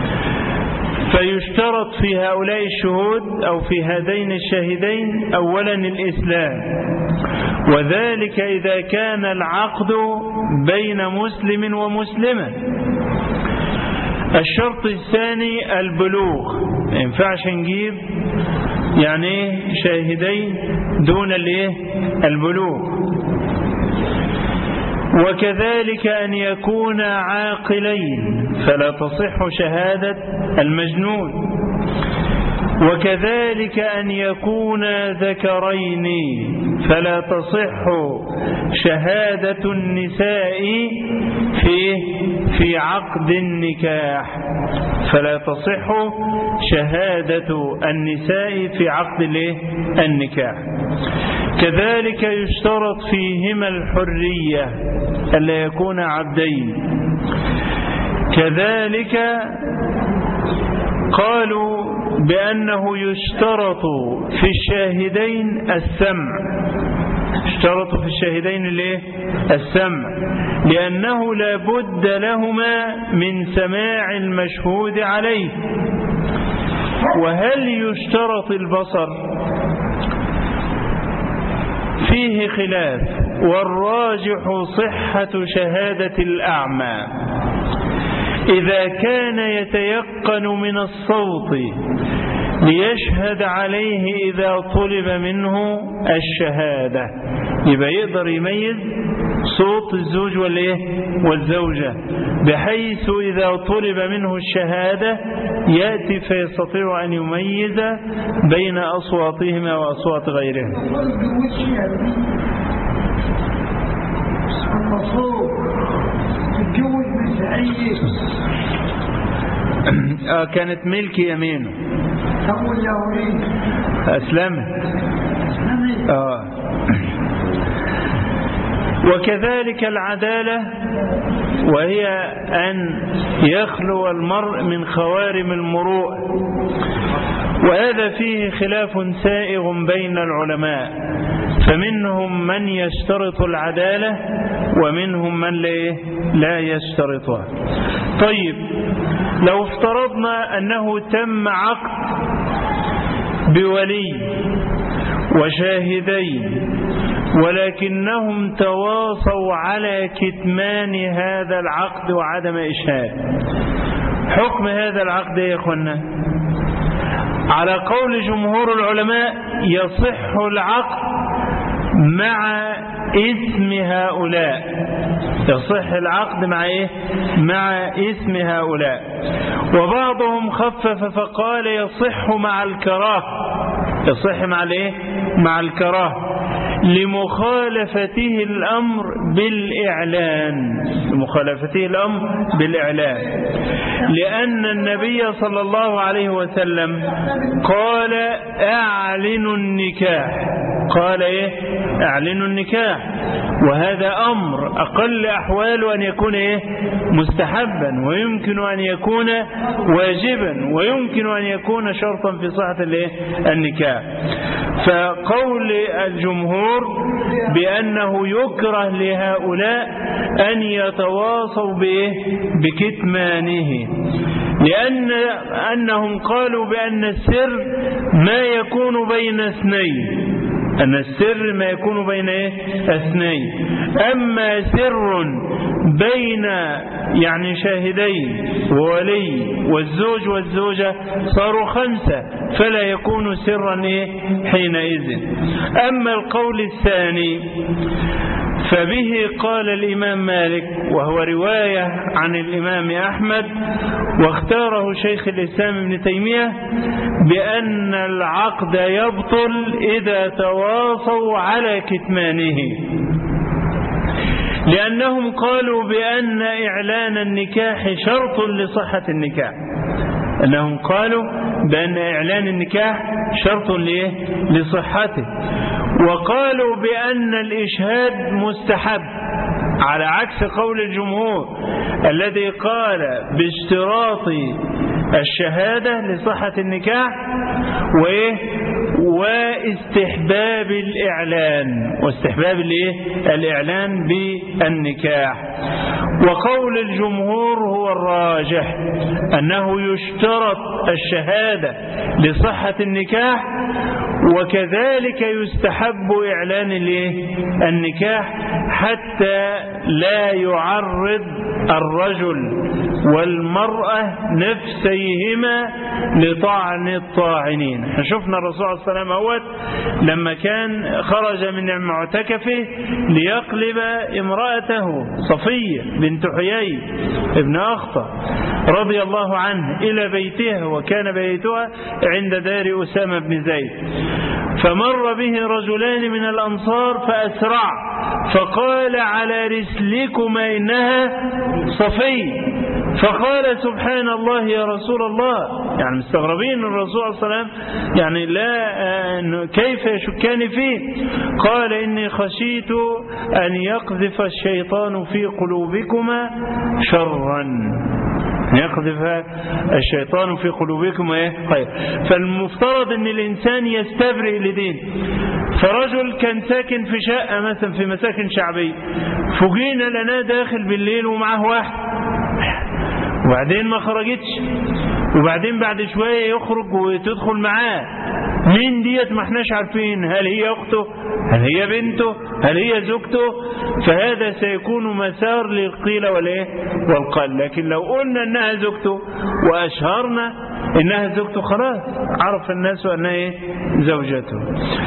فيشترط في هؤلاء الشهود أو في هذين الشاهدين أولا الإسلام، وذلك إذا كان العقد بين مسلم ومسلمة. الشرط الثاني البلوغ، ما ينفعش نجيب يعني شاهدين دون الايه البلوغ. وكذلك أن يكون عاقلين فلا تصح شهادة المجنون. وكذلك أن يكون ذكرين فلا تصح شهادة النساء في في عقد النكاح، فلا تصح شهادة النساء في عقد النكاح. كذلك يشترط فيهما الحرية ألا يكون عبدين. كذلك قالوا بأنه يشترط في الشاهدين السمع، اشترطوا في الشاهدين الايه السمع، لأنه لا بد لهما من سماع المشهود عليه. وهل يشترط البصر؟ فيه خلاف، والراجح صحة شهادة الأعمى إذا كان يتيقن من الصوت ليشهد عليه إذا طلب منه الشهادة، يبقى يقدر يميز صوت الزوج والزوجة بحيث إذا طلب منه الشهادة يأتي فيستطيع أن يميز بين أصواتهما وأصوات غيرهم. آه كانت ملك يمينه أسلمت. آه. وكذلك العدالة، وهي أن يخلو المرء من خوارم المروءة، وهذا فيه خلاف سائغ بين العلماء، فمنهم من يشترط العدالة ومنهم من لا يشترطها. طيب لو افترضنا أنه تم عقد بولي وشاهدين ولكنهم تواصوا على كتمان هذا العقد وعدم إشهاد، حكم هذا العقد يا إخوانا؟ على قول جمهور العلماء يصح العقد مع اسم هؤلاء، يصح العقد مع إيه؟ مع اسم هؤلاء. وبعضهم خفف فقال يصح مع الكراهة، يصح مع الإيه؟ مع الكراهة لمخالفته الأمر بالإعلان، لمخالفته الأمر بالإعلان، لأن النبي صلى الله عليه وسلم قال أعلنوا النكاح، قال إيه؟ أعلنوا النكاح، وهذا أمر أقل أحواله أن يكون إيه؟ مستحبا، ويمكن أن يكون واجبا، ويمكن أن يكون شرطا في صحة النكاح. فقول الجمهور بأنه يكره لهؤلاء أن يتواصوا بكتمانه، لأن أنهم قالوا بأن السر ما يكون بين اثنين، أن السر ما يكون بين اثنين، أما سر بين يعني شاهدين وولي والزوج والزوجة صاروا خمسة، فلا يكون سرا حينئذ. أما القول الثاني فبه قال الإمام مالك، وهو رواية عن الإمام أحمد، واختاره شيخ الإسلام ابن تيمية، بأن العقد يبطل إذا تواصوا على كتمانه، لأنهم قالوا بأن إعلان النكاح شرط لصحة النكاح، أنهم قالوا بأن إعلان النكاح شرط لصحته، وقالوا بأن الإشهاد مستحب، على عكس قول الجمهور الذي قال باشتراط الشهادة لصحة النكاح وإيه واستحباب الإعلان، واستحباب الإيه الإعلان بالنكاح. وقول الجمهور هو الراجح أنه يشترط الشهادة لصحة النكاح، وكذلك يستحب إعلان النكاح حتى لا يعرض الرجل والمرأة نفسيهما لطعن الطاعنين. شفنا الرسول صلى الله عليه وسلم أول لما كان خرج من معتكفه ليقلب امرأته صفية بنت حيي ابن أخطب رضي الله عنه إلى بيتها، وكان بيتها عند دار أسامة بن زيد، فمر به رجلان من الأنصار فأسرع فقال على رسلكما إنها صفي، فقال سبحان الله يا رسول الله، يعني مستغربين الرسول صلى الله عليه وسلم يعني لا كيف يشكان فيه، قال إني خشيت أن يقذف الشيطان في قلوبكما شرا، يقذف الشيطان في قلوبكم ايه خير. فالمفترض ان الانسان يستبرئ لدين. فرجل كان ساكن في شقة مثلا في مساكن شعبية، فوجئنا لنا داخل بالليل ومعه واحد، وبعدين ما خرجتش، وبعدين بعد شوية يخرج وتدخل معاه، مين ديت ما احناش عارفين، هل هي اخته، هل هي بنته، هل هي زوجته، فهذا سيكون مسار للقيل والايه والقال. لكن لو قلنا انها زوجته واشهرنا انها زوجته خلاص عرف الناس انها ايه زوجته.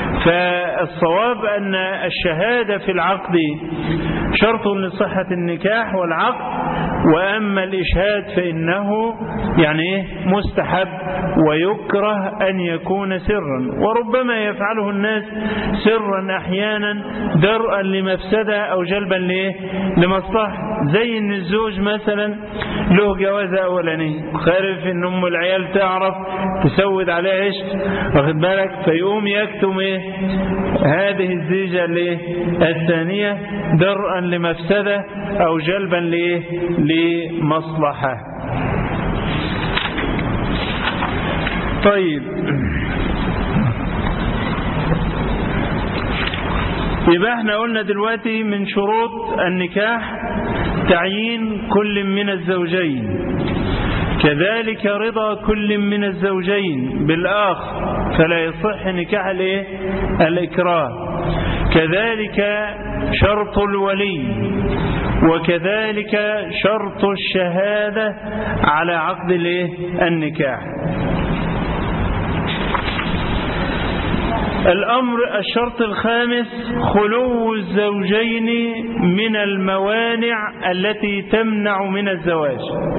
فالصواب ان الشهادة في العقد شرط لصحة النكاح والعقد، وأما الإشهاد فإنه يعني إيه مستحب، ويكره أن يكون سرا، وربما يفعله الناس سرا أحيانا درءا لمفسدة أو جلبا لإيه لمصلحة، زي إن الزوج مثلا له جوازة أولانية، خارف إن أم العيال تعرف تسود عليه عشت واخد بالك، فيقوم يكتم إيه هذه الزيجة لإيه الثانية درءا لمفسدة أو جلبا لإيه لمصلحة. طيب يبقى احنا قلنا دلوقتي من شروط النكاح تعيين كل من الزوجين، كذلك رضا كل من الزوجين بالآخر فلا يصح نكاح الايه الإكراه، كذلك شرط الولي، وكذلك شرط الشهادة على عقد النكاح. الأمر الشرط الخامس خلو الزوجين من الموانع التي تمنع من الزواج،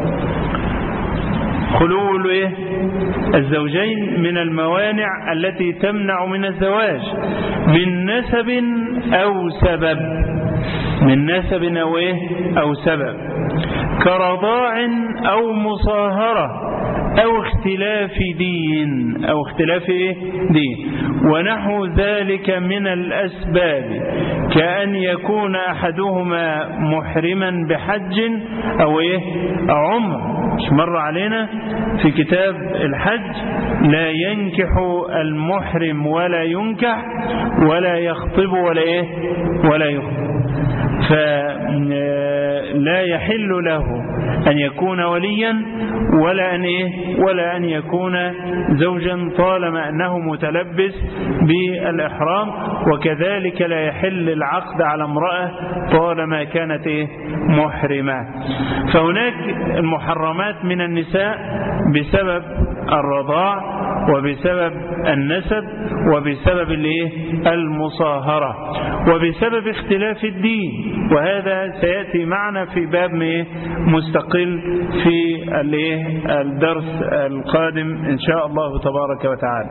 خلو الزوجين من الموانع التي تمنع من الزواج من نسب أو سبب، من نسب أو, إيه؟ أو سبب، كرضاع أو مصاهرة أو اختلاف دين أو اختلاف إيه؟ دين ونحو ذلك من الأسباب، كأن يكون أحدهما محرما بحج أو إيه؟ عمر. مش مر علينا في كتاب الحج لا ينكح المحرم ولا ينكح ولا يخطب ولا إيه؟ ولا يخطب، فلا يحل له أن يكون وليا ولا أن إيه ولا أن يكون زوجا طالما أنه متلبس بالإحرام، وكذلك لا يحل العقد على امرأة طالما كانت إيه محرمة. فهناك المحرمات من النساء بسبب الرضاع وبسبب النسب وبسبب الايه المصاهرة وبسبب اختلاف الدين، وهذا سيأتي معنا في باب مستقل في الدرس القادم إن شاء الله تبارك وتعالى.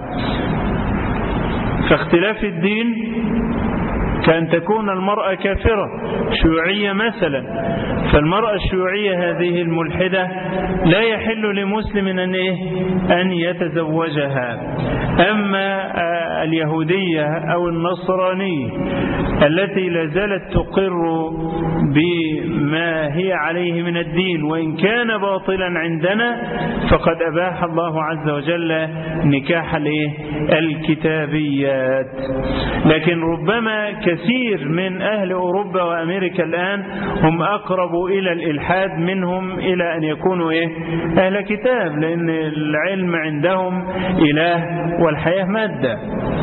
فاختلاف الدين كأن تكون المرأة كافرة شيوعية مثلا، فالمرأة الشيوعية هذه الملحدة لا يحل لمسلم أن, إيه؟ أن يتزوجها. أما اليهودية أو النصرانية التي لا زالت تقر بما هي عليه من الدين وإن كان باطلا عندنا فقد أباح الله عز وجل نكاح الكتابيات. لكن ربما كثير من أهل أوروبا وأمريكا الآن هم أقرب إلى الإلحاد منهم إلى أن يكونوا إيه؟ أهل كتاب، لأن العلم عندهم إله والحياة مادة.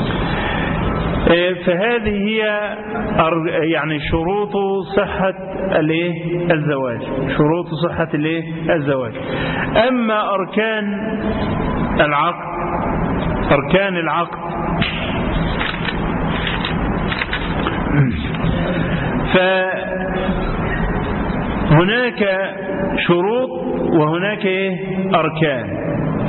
فهذه هي يعني شروط صحة الزواج، شروط صحة الزواج. أما أركان العقد، أركان العقد فهناك شروط وهناك أركان.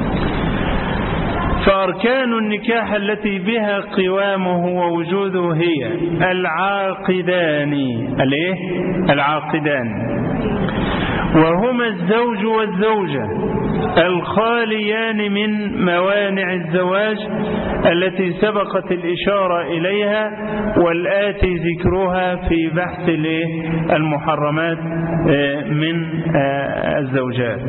فأركان النكاح التي بها قوامه ووجوده هي العاقدان، الايه؟ العاقدان، وهما الزوج والزوجة الخاليان من موانع الزواج التي سبقت الإشارة إليها والآتي ذكرها في بحث المحرمات من الزوجات.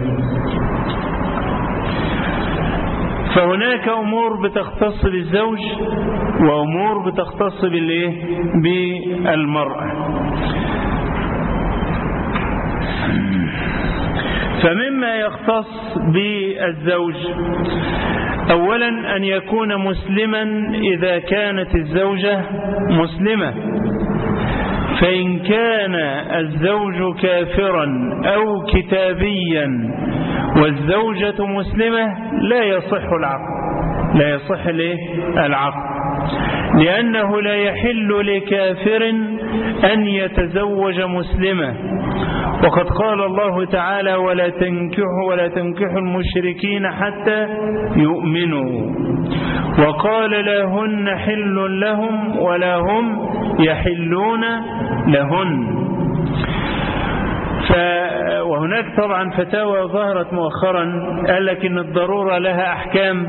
فهناك أمور بتختص بالزوج وأمور بتختص بالمرأة. فمما يختص بالزوج أولا أن يكون مسلما إذا كانت الزوجة مسلمة، فإن كان الزوج كافرا أو كتابيا والزوجة مسلمة لا يصح العقد، لا يصح العقد، لأنه لا يحل لكافر أن يتزوج مسلمة. وقد قال الله تعالى ولا تنكحوا ولا تنكحوا المشركين حتى يؤمنوا، وقال لا هن حل لهم ولا هم يحلون لهن. ف... وهناك طبعا فتاوى ظهرت مؤخرا قال لك إن الضرورة لها أحكام،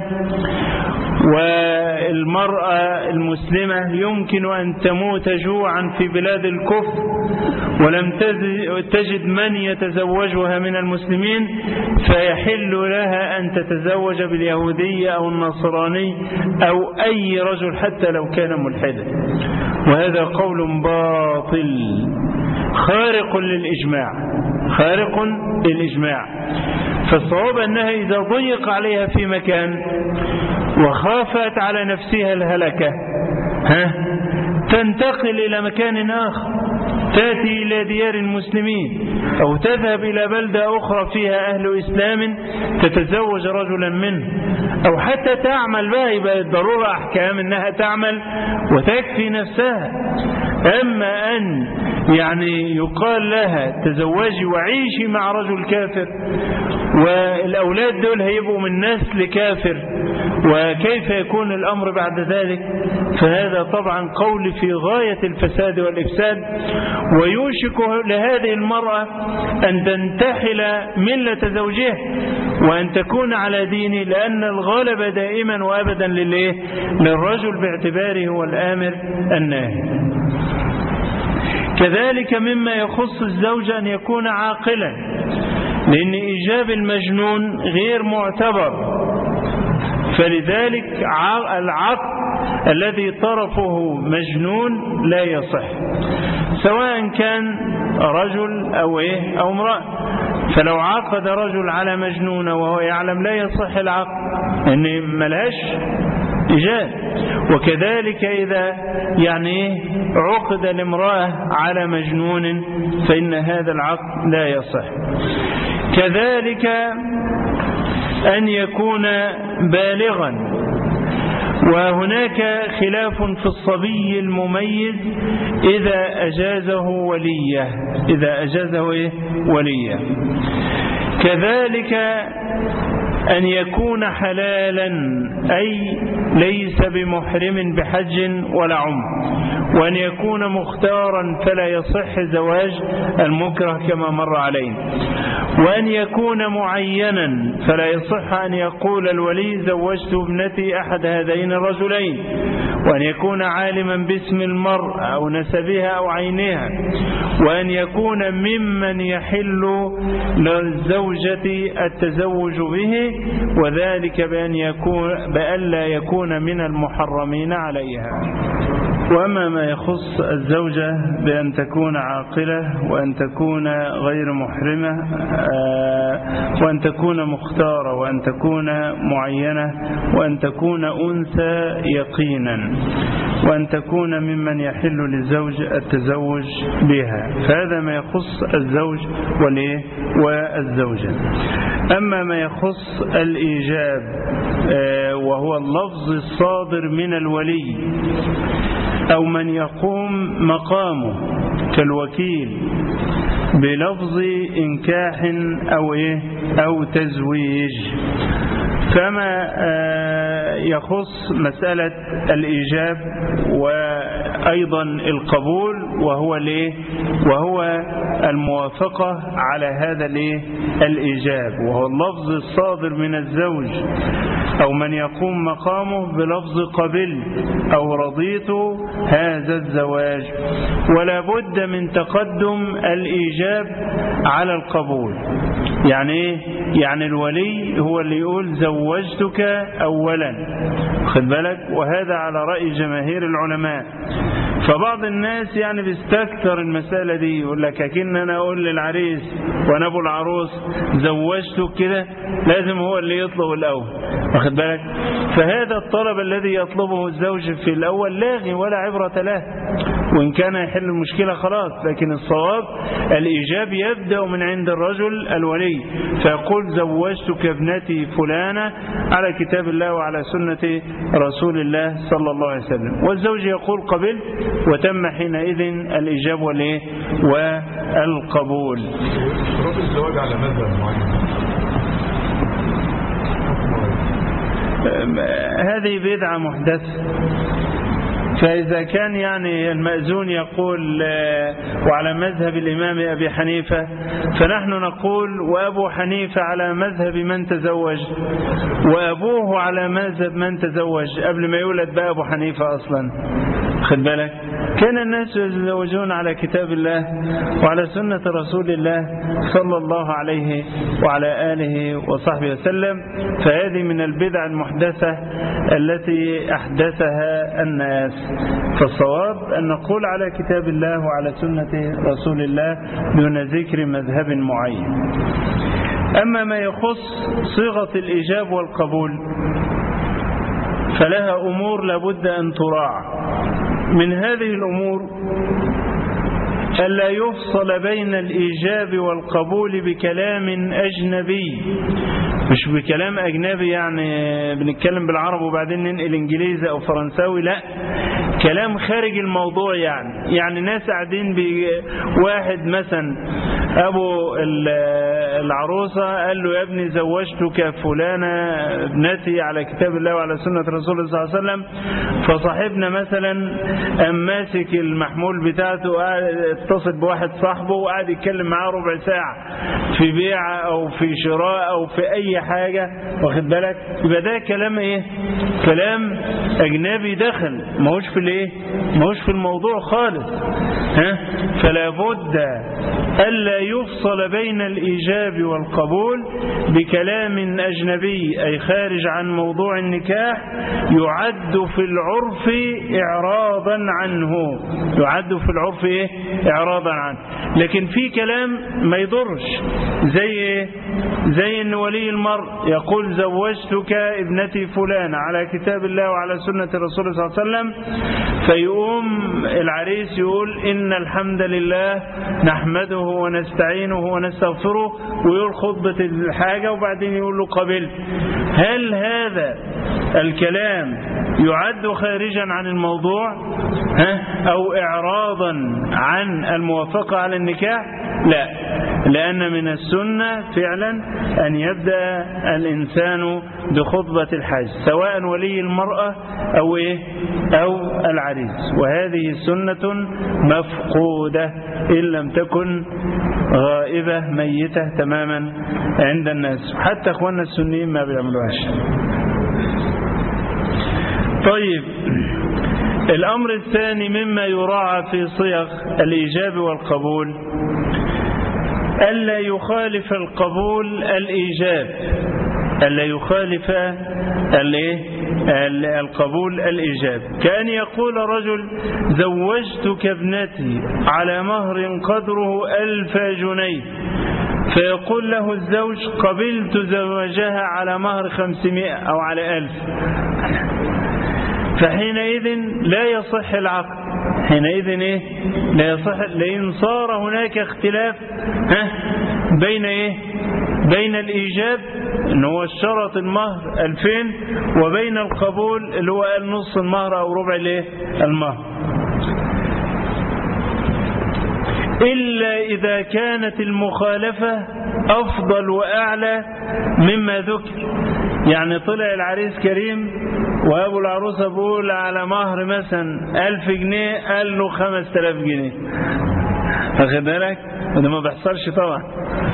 والمرأة المسلمة يمكن أن تموت جوعا في بلاد الكفر ولم تجد من يتزوجها من المسلمين، فيحل لها أن تتزوج باليهودية أو النصراني أو أي رجل حتى لو كان ملحدا. وهذا قول باطل خارق للإجماع، خارق للإجماع. فالصواب أنها إذا ضيق عليها في مكان وخافت على نفسها الهلكة ها تنتقل إلى مكان آخر، تأتي إلى ديار المسلمين أو تذهب إلى بلدة أخرى فيها أهل إسلام تتزوج رجلا منه، أو حتى تعمل بها. يبقى الضرورة أحكام أنها تعمل وتكفي نفسها. أما أن يعني يقال لها تزوجي وعيشي مع رجل كافر والأولاد دول هيبقوا من نسل كافر، وكيف يكون الأمر بعد ذلك؟ فهذا طبعا قول في غاية الفساد والإفساد، ويوشك لهذه المرأة أن تنتحل ملة زوجها وأن تكون على دينه، لأن الغالب دائما وأبدا للرجل باعتباره هو الآمر الناهي. كذلك مما يخص الزوج أن يكون عاقلا، لأن إيجاب المجنون غير معتبر، فلذلك العقد الذي طرفه مجنون لا يصح، سواء كان رجل أو إيه أو امرأة. فلو عقد رجل على مجنونة وهو يعلم لا يصح العقد، إن ملهاش إيجاب. وكذلك إذا يعني عقد الامرأة على مجنون فإن هذا العقد لا يصح. كذلك أن يكون بالغا، وهناك خلاف في الصبي المميز إذا أجازه وليه، إذا أجازه إيه؟ وليه. كذلك أن يكون حلالا، أي ليس بمحرم بحج ولا عمر، وأن يكون مختارا فلا يصح زواج المكره كما مر علينا، وأن يكون معينا فلا يصح أن يقول الولي زوجت ابنتي أحد هذين الرجلين، وأن يكون عالما باسم المرأة أو نسبها أو عينها، وأن يكون ممن يحل للزوجة التزوج به، وذلك بأن يكون بألا يكون من المحرمين عليها. وأما ما يخص الزوجة بأن تكون عاقلة وأن تكون غير محرمة وأن تكون مختارة وأن تكون معينة وأن تكون أنثى يقينا وأن تكون ممن يحل للزوج التزوج بها، فهذا ما يخص الزوج والزوجة. أما ما يخص الإيجاب وهو اللفظ الصادر من الولي أو من يقوم مقامه كالوكيل بلفظ إنكاح أو إيه أو تزويج، فما يخص مسألة الإيجاب وأيضا القبول وهو ليه وهو الموافقة على هذا ليه الإيجاب، وهو اللفظ الصادر من الزوج أو من يقوم مقامه بلفظ قبل أو رضيت هذا الزواج، ولا بد من تقدم الإيجاب على القبول. يعني إيه؟ يعني الولي هو اللي يقول زوجتك أولا، خد بالك، وهذا على رأي جماهير العلماء. فبعض الناس يعني بيستكثر المسألة دي، يقول لك أكن أنا أقول للعريس وأنا أبو العروس زوجتك كده، لازم هو اللي يطلب الأول، واخد بالك. فهذا الطلب الذي يطلبه الزوج في الأول لاغي ولا عبرة له، وإن كان يحل المشكلة خلاص، لكن الصواب الإيجاب يبدأ من عند الرجل الولي، فيقول زوجتك ابنتي فلانة على كتاب الله وعلى سنة رسول الله صلى الله عليه وسلم، والزوج يقول قبل، وتم حينئذ الإيجاب والقبول. شروط الزواج على مذهب معين هذه بدعة محدثة، فإذا كان يعني المأذون يقول وعلى مذهب الإمام أبي حنيفة، فنحن نقول وأبو حنيفة على مذهب من تزوج، وأبوه على مذهب من تزوج قبل ما يولد بقى أبو حنيفة أصلا، خد بالك. كان الناس يتزوجون على كتاب الله وعلى سنة رسول الله صلى الله عليه وعلى آله وصحبه وسلم، فهذه من البدع المحدثة التي أحدثها الناس. فالصواب أن نقول على كتاب الله وعلى سنة رسول الله دون ذكر مذهب معين. أما ما يخص صيغة الإيجاب والقبول فلها أمور لابد أن تراعى. من هذه الأمور ألا يفصل بين الإيجاب والقبول بكلام أجنبي، مش بكلام أجنبي يعني بنتكلم بالعرب وبعدين ننقل إنجليزي أو فرنساوي، لا، كلام خارج الموضوع. يعني يعني ناس قاعدين بواحد مثلا أبو العروسة قال له يا ابني زوجتك فلانة ابنتي على كتاب الله وعلى سنة رسول الله صلى الله عليه وسلم، فصاحبنا مثلا أم ماسك المحمول بتاعته اتصل بواحد صاحبه وقعد يتكلم معاه ربع ساعة في بيع أو في شراء أو في أي حاجة، واخد بالك، يبقى ده كلام إيه؟ كلام أجنبي دخل، ماهوش في الإيه؟ ماهوش في الموضوع خالص. ها؟ فلا بد ألا يفصل بين الإيجاب والقبول بكلام أجنبي أي خارج عن موضوع النكاح يعد في العرف إعراضا عنه، يعد في العرف إيه؟ إعراضا عنه. لكن في كلام ما يضرش، زي إيه؟ زي أن ولي المرء يقول زوجتك ابنتي فلانة على كتاب الله وعلى سنة رسول صلى الله عليه وسلم، فيقوم العريس يقول إن الحمد لله نحمده ونستعينه ونستغفره، ويقول خطبة الحاجة وبعدين يقول له قبل. هل هذا الكلام يعد خارجا عن الموضوع ها؟ أو إعراضا عن الموافقة على النكاح؟ لا، لأن من السنة فعلا أن يبدأ الإنسان بخطبة الحج سواء ولي المرأة أو إيه أو العريس، وهذه سنة مفقودة إن لم تكن غائبة ميتة تماما عند الناس، حتى أخواننا السنيين ما بيعملوهاش. طيب، الأمر الثاني مما يراعى في صيغ الإيجاب والقبول ألا يخالف القبول الإيجاب، ألا يخالف القبول الإيجاب. كأن يقول رجل زوجتك ابنتي على مهر قدره ألف جنيه، فيقول له الزوج قبلت زواجها على مهر خمسمائة أو على ألف، فحينئذ لا يصح العقد. حينئذ إيه؟ لا يصح، لأن صار هناك اختلاف ها بين إيه؟ بين الإيجاب إن هو الشرط المهر ألفين، وبين القبول اللي هو نص المهر أو ربع الإيه؟ المهر، إلا إذا كانت المخالفة أفضل وأعلى مما ذكر. يعني طلع العريس كريم وأبو العروسة بيقول على مهر مثلا ألف جنيه، قال له خمس تلاف جنيه، واخد بالك؟ وده ما بيحصلش طبعا.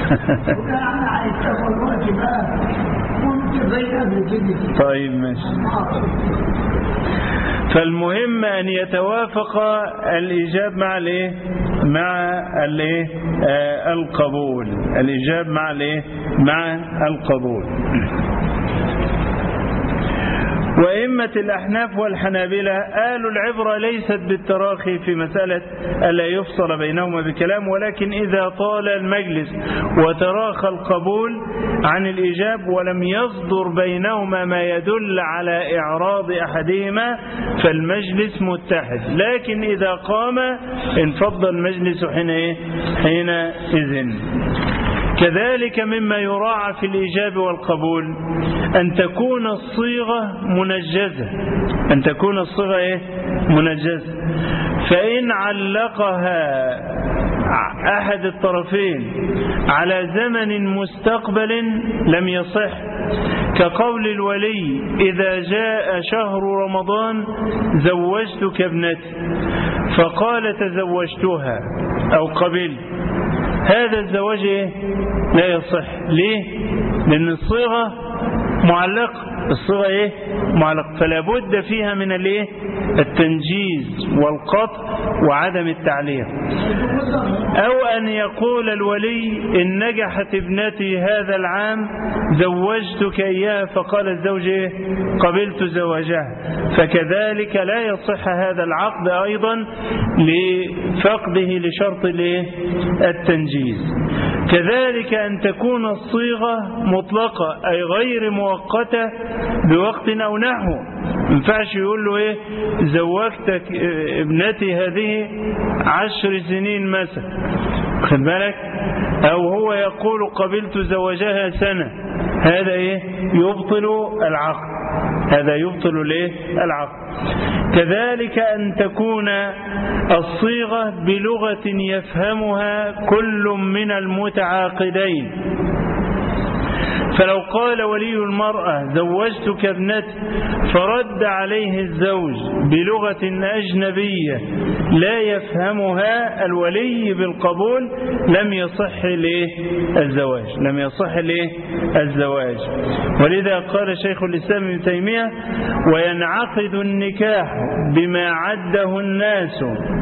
طيب ماشي. فالمهم أن يتوافق الإيجاب مع الايه مع الايه آه القبول، الإيجاب مع الايه مع القبول. وإمة الأحناف والحنابلة قالوا العبرة ليست بالتراخي في مسألة ألا يفصل بينهما بكلام، ولكن إذا طال المجلس وتراخى القبول عن الإيجاب ولم يصدر بينهما ما يدل على إعراض أحدهما فالمجلس متحد، لكن إذا قام انفض المجلس حين حينئذ. كذلك مما يراعى في الإيجاب والقبول أن تكون الصيغة منجزة، أن تكون الصيغة إيه؟ منجزة. فإن علقها أحد الطرفين على زمن مستقبل لم يصح، كقول الولي إذا جاء شهر رمضان زوجتك ابنتي فقال تزوجتها أو قبل، هذا الزواج إيه؟ لا يصح. ليه؟ لأن الصيغة معلقة، الصيغة إيه؟ معلقة، فلا بد فيها من الإيه؟ التنجيز والقطع وعدم التعليق. أو أن يقول الولي إن نجحت ابنتي هذا العام زوجتك إياها فقال الزوج إيه؟ قبلت زواجها، فكذلك لا يصح هذا العقد أيضا لفقده لشرط الإيه؟ التنجيز. كذلك أن تكون الصيغة مطلقة أي غير مؤقتة بوقت أو نحو، ما ينفعش يقول له إيه زوجتك ابنتي هذه عشر سنين مثلا، خد بالك، أو هو يقول قبلت زواجها سنة، هذا إيه يبطل العقد، هذا يبطل الايه العقد. كذلك أن تكون الصيغة بلغة يفهمها كل من المتعاقدين، فلو قال ولي المرأة زوجتك ابنتي فرد عليه الزوج بلغة أجنبية لا يفهمها الولي بالقبول لم يصح له الزواج، لم يصح له الزواج. ولذا قال شيخ الإسلام ابن تيمية وينعقد النكاح بما عده الناس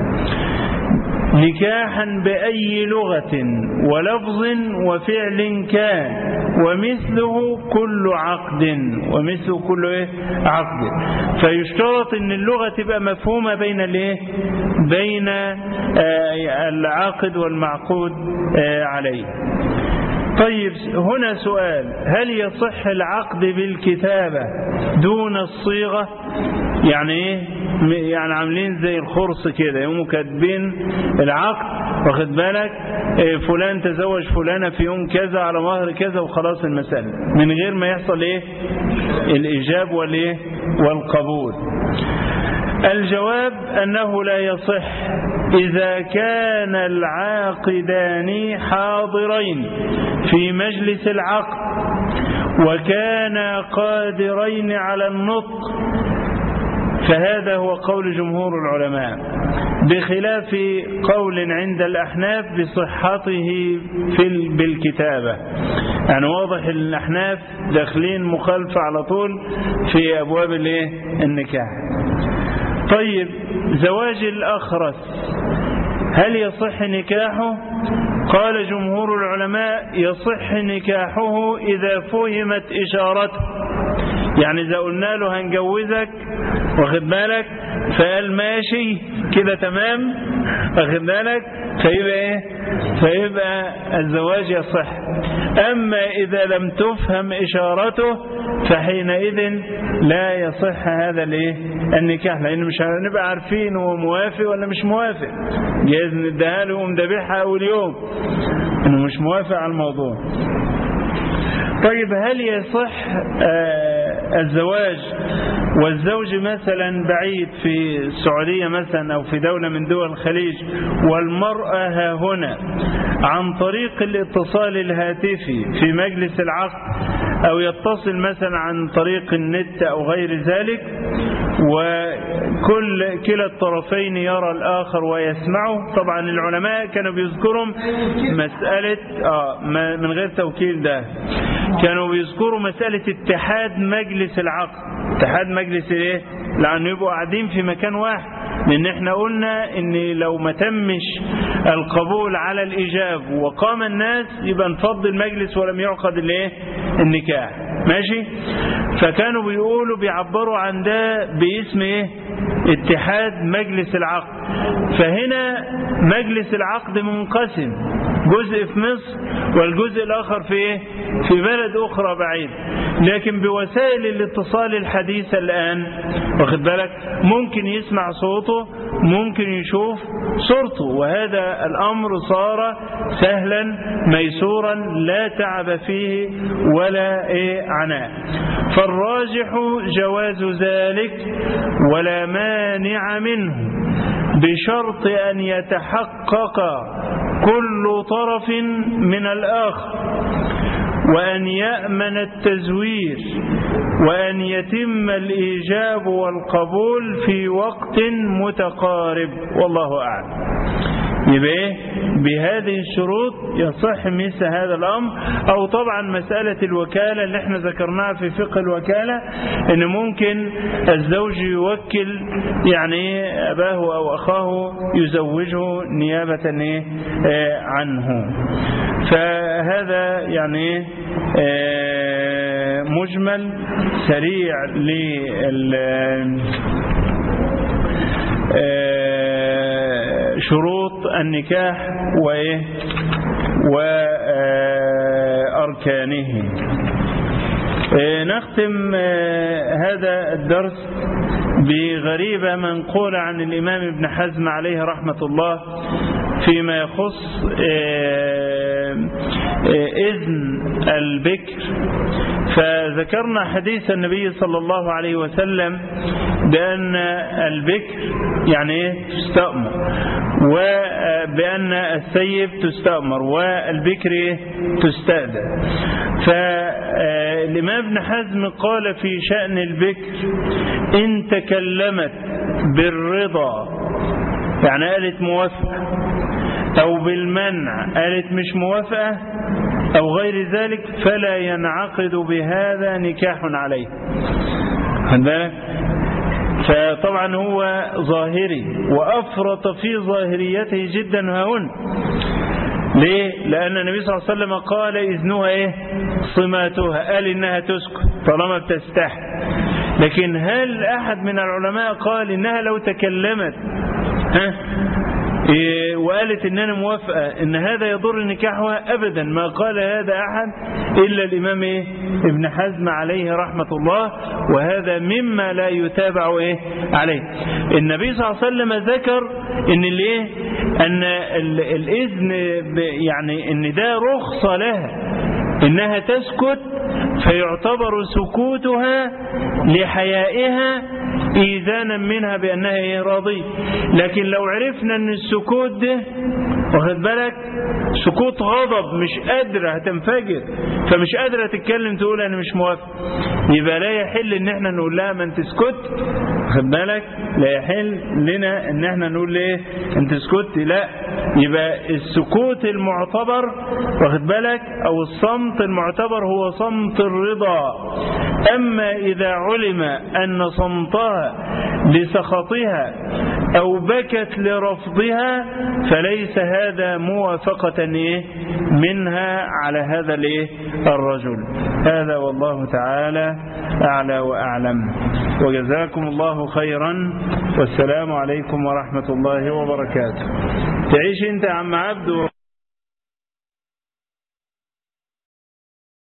نكاحا بأي لغة ولفظ وفعل كان ومثله كل عقد، ومثله كل إيه؟ عقد. فيشترط ان اللغة تبقى مفهومة بين الايه بين آه العاقد والمعقود آه عليه. طيب هنا سؤال، هل يصح العقد بالكتابة دون الصيغة؟ يعني ايه؟ يعني عاملين زي الخرص كده، يوم كاتبين العقد واخد بالك إيه فلان تزوج فلانة في يوم كذا على مهر كذا وخلاص المسألة، من غير ما يحصل ايه الإيجاب والايه والقبول. الجواب أنه لا يصح إذا كان العاقدان حاضرين في مجلس العقد وكانا قادرين على النطق، فهذا هو قول جمهور العلماء، بخلاف قول عند الأحناف بصحته في بالكتابة. يعني واضح الأحناف داخلين مخالفة على طول في أبواب النكاح. طيب زواج الأخرس هل يصح نكاحه؟ قال جمهور العلماء يصح نكاحه إذا فهمت إشارته. يعني إذا قلنا له هنجوزك واخد بالك فقال ماشي كده تمام واخد بالك فيبقى ايه فيبقى الزواج يصح. أما إذا لم تفهم إشارته فحينئذ لا يصح هذا الايه النكاح، لأن مش هنبقى عارفين هو موافق ولا مش موافق. جايز نديها له ومدبحها أول يوم إنه مش موافق على الموضوع. طيب هل يصح آه الزواج والزوج مثلا بعيد في السعودية مثلا أو في دولة من دول الخليج والمرأة ها هنا عن طريق الاتصال الهاتفي في مجلس العقد أو يتصل مثلا عن طريق النت أو غير ذلك وكل كلا الطرفين يرى الآخر ويسمعه؟ طبعا العلماء كانوا بيذكروا مسألة آه من غير توكيل ده كانوا بيذكروا مسألة اتحاد مجلس العقد. اتحاد مجلس ايه؟ لأنه يبقوا قاعدين في مكان واحد، لأن احنا قلنا ان لو ما تمش القبول على الإجاب وقام الناس يبقى انفض المجلس ولم يعقد الايه النكاح. ماشي؟ فكانوا بيقولوا بيعبروا عن ده باسم ايه؟ اتحاد مجلس العقد. فهنا مجلس العقد منقسم، جزء في مصر والجزء الآخر في ايه؟ في بلد أخرى بعيد، لكن بوسائل الاتصال الحديثة الآن واخد بالك ممكن يسمع صوته ممكن يشوف صورته، وهذا الأمر صار سهلا ميسورا لا تعب فيه ولا إيه عناء. فالراجح جواز ذلك ولا مانع منه بشرط أن يتحقق كل طرف من الآخر وأن يأمن التزوير وأن يتم الإيجاب والقبول في وقت متقارب والله أعلم. يبقى بهذه الشروط يصح مثل هذا الأمر. أو طبعا مسألة الوكالة اللي احنا ذكرناها في فقه الوكالة ان ممكن الزوج يوكل يعني أباه أو أخاه يزوجه نيابة عنه. فهذا يعني مجمل سريع لشروط النكاح وأركانه. نختم هذا الدرس بغريبة منقولة عن الإمام ابن حزم عليه رحمة الله فيما يخص إذن البكر. فذكرنا حديث النبي صلى الله عليه وسلم بأن البكر يعني تستأمر وبأن السيب تستأمر والبكر تستأذن. فالإمام ابن حزم قال في شأن البكر إن تكلمت بالرضا يعني قالت موافقة أو بالمنع قالت مش موافقة أو غير ذلك فلا ينعقد بهذا نكاح عليه. فطبعا هو ظاهري وأفرط في ظاهريته جدا هون. ليه؟ لأن النبي صلى الله عليه وسلم قال إذنها إيه؟ صماتها، قال إنها تسكت طالما بتستحي. لكن هل أحد من العلماء قال إنها لو تكلمت ها إيه وقالت إننا موافقة إن هذا يضر نكاحها؟ أبدا ما قال هذا أحد إلا الإمام إيه؟ ابن حزم عليه رحمة الله. وهذا مما لا يتابع إيه؟ عليه. النبي صلى الله عليه وسلم ذكر إن الإيه؟ أن الإذن يعني إن ده رخصة لها إنها تسكت فيعتبر سكوتها لحيائها إيذانا منها بأنها راضية. لكن لو عرفنا أن السكوت ده واخد بالك، سكوت غضب، مش قادرة هتنفجر فمش قادرة تتكلم تقول أنا مش موافق، يبقى لا يحل إن احنا نقول لها ما انت اسكت، واخد بالك، لا يحل لنا إن احنا نقول ليه انت اسكت، لا، يبقى السكوت المعتبر واخد بالك أو الصمت المعتبر هو صمت الرضا. أما إذا علم أن صمتها لسخطها أو بكت لرفضها فليس هذا موافقة إيه منها على هذا الإيه الرجل. هذا والله تعالى أعلى وأعلم، وجزاكم الله خيرا، والسلام عليكم ورحمة الله وبركاته. تعيش أنت يا عم عبد.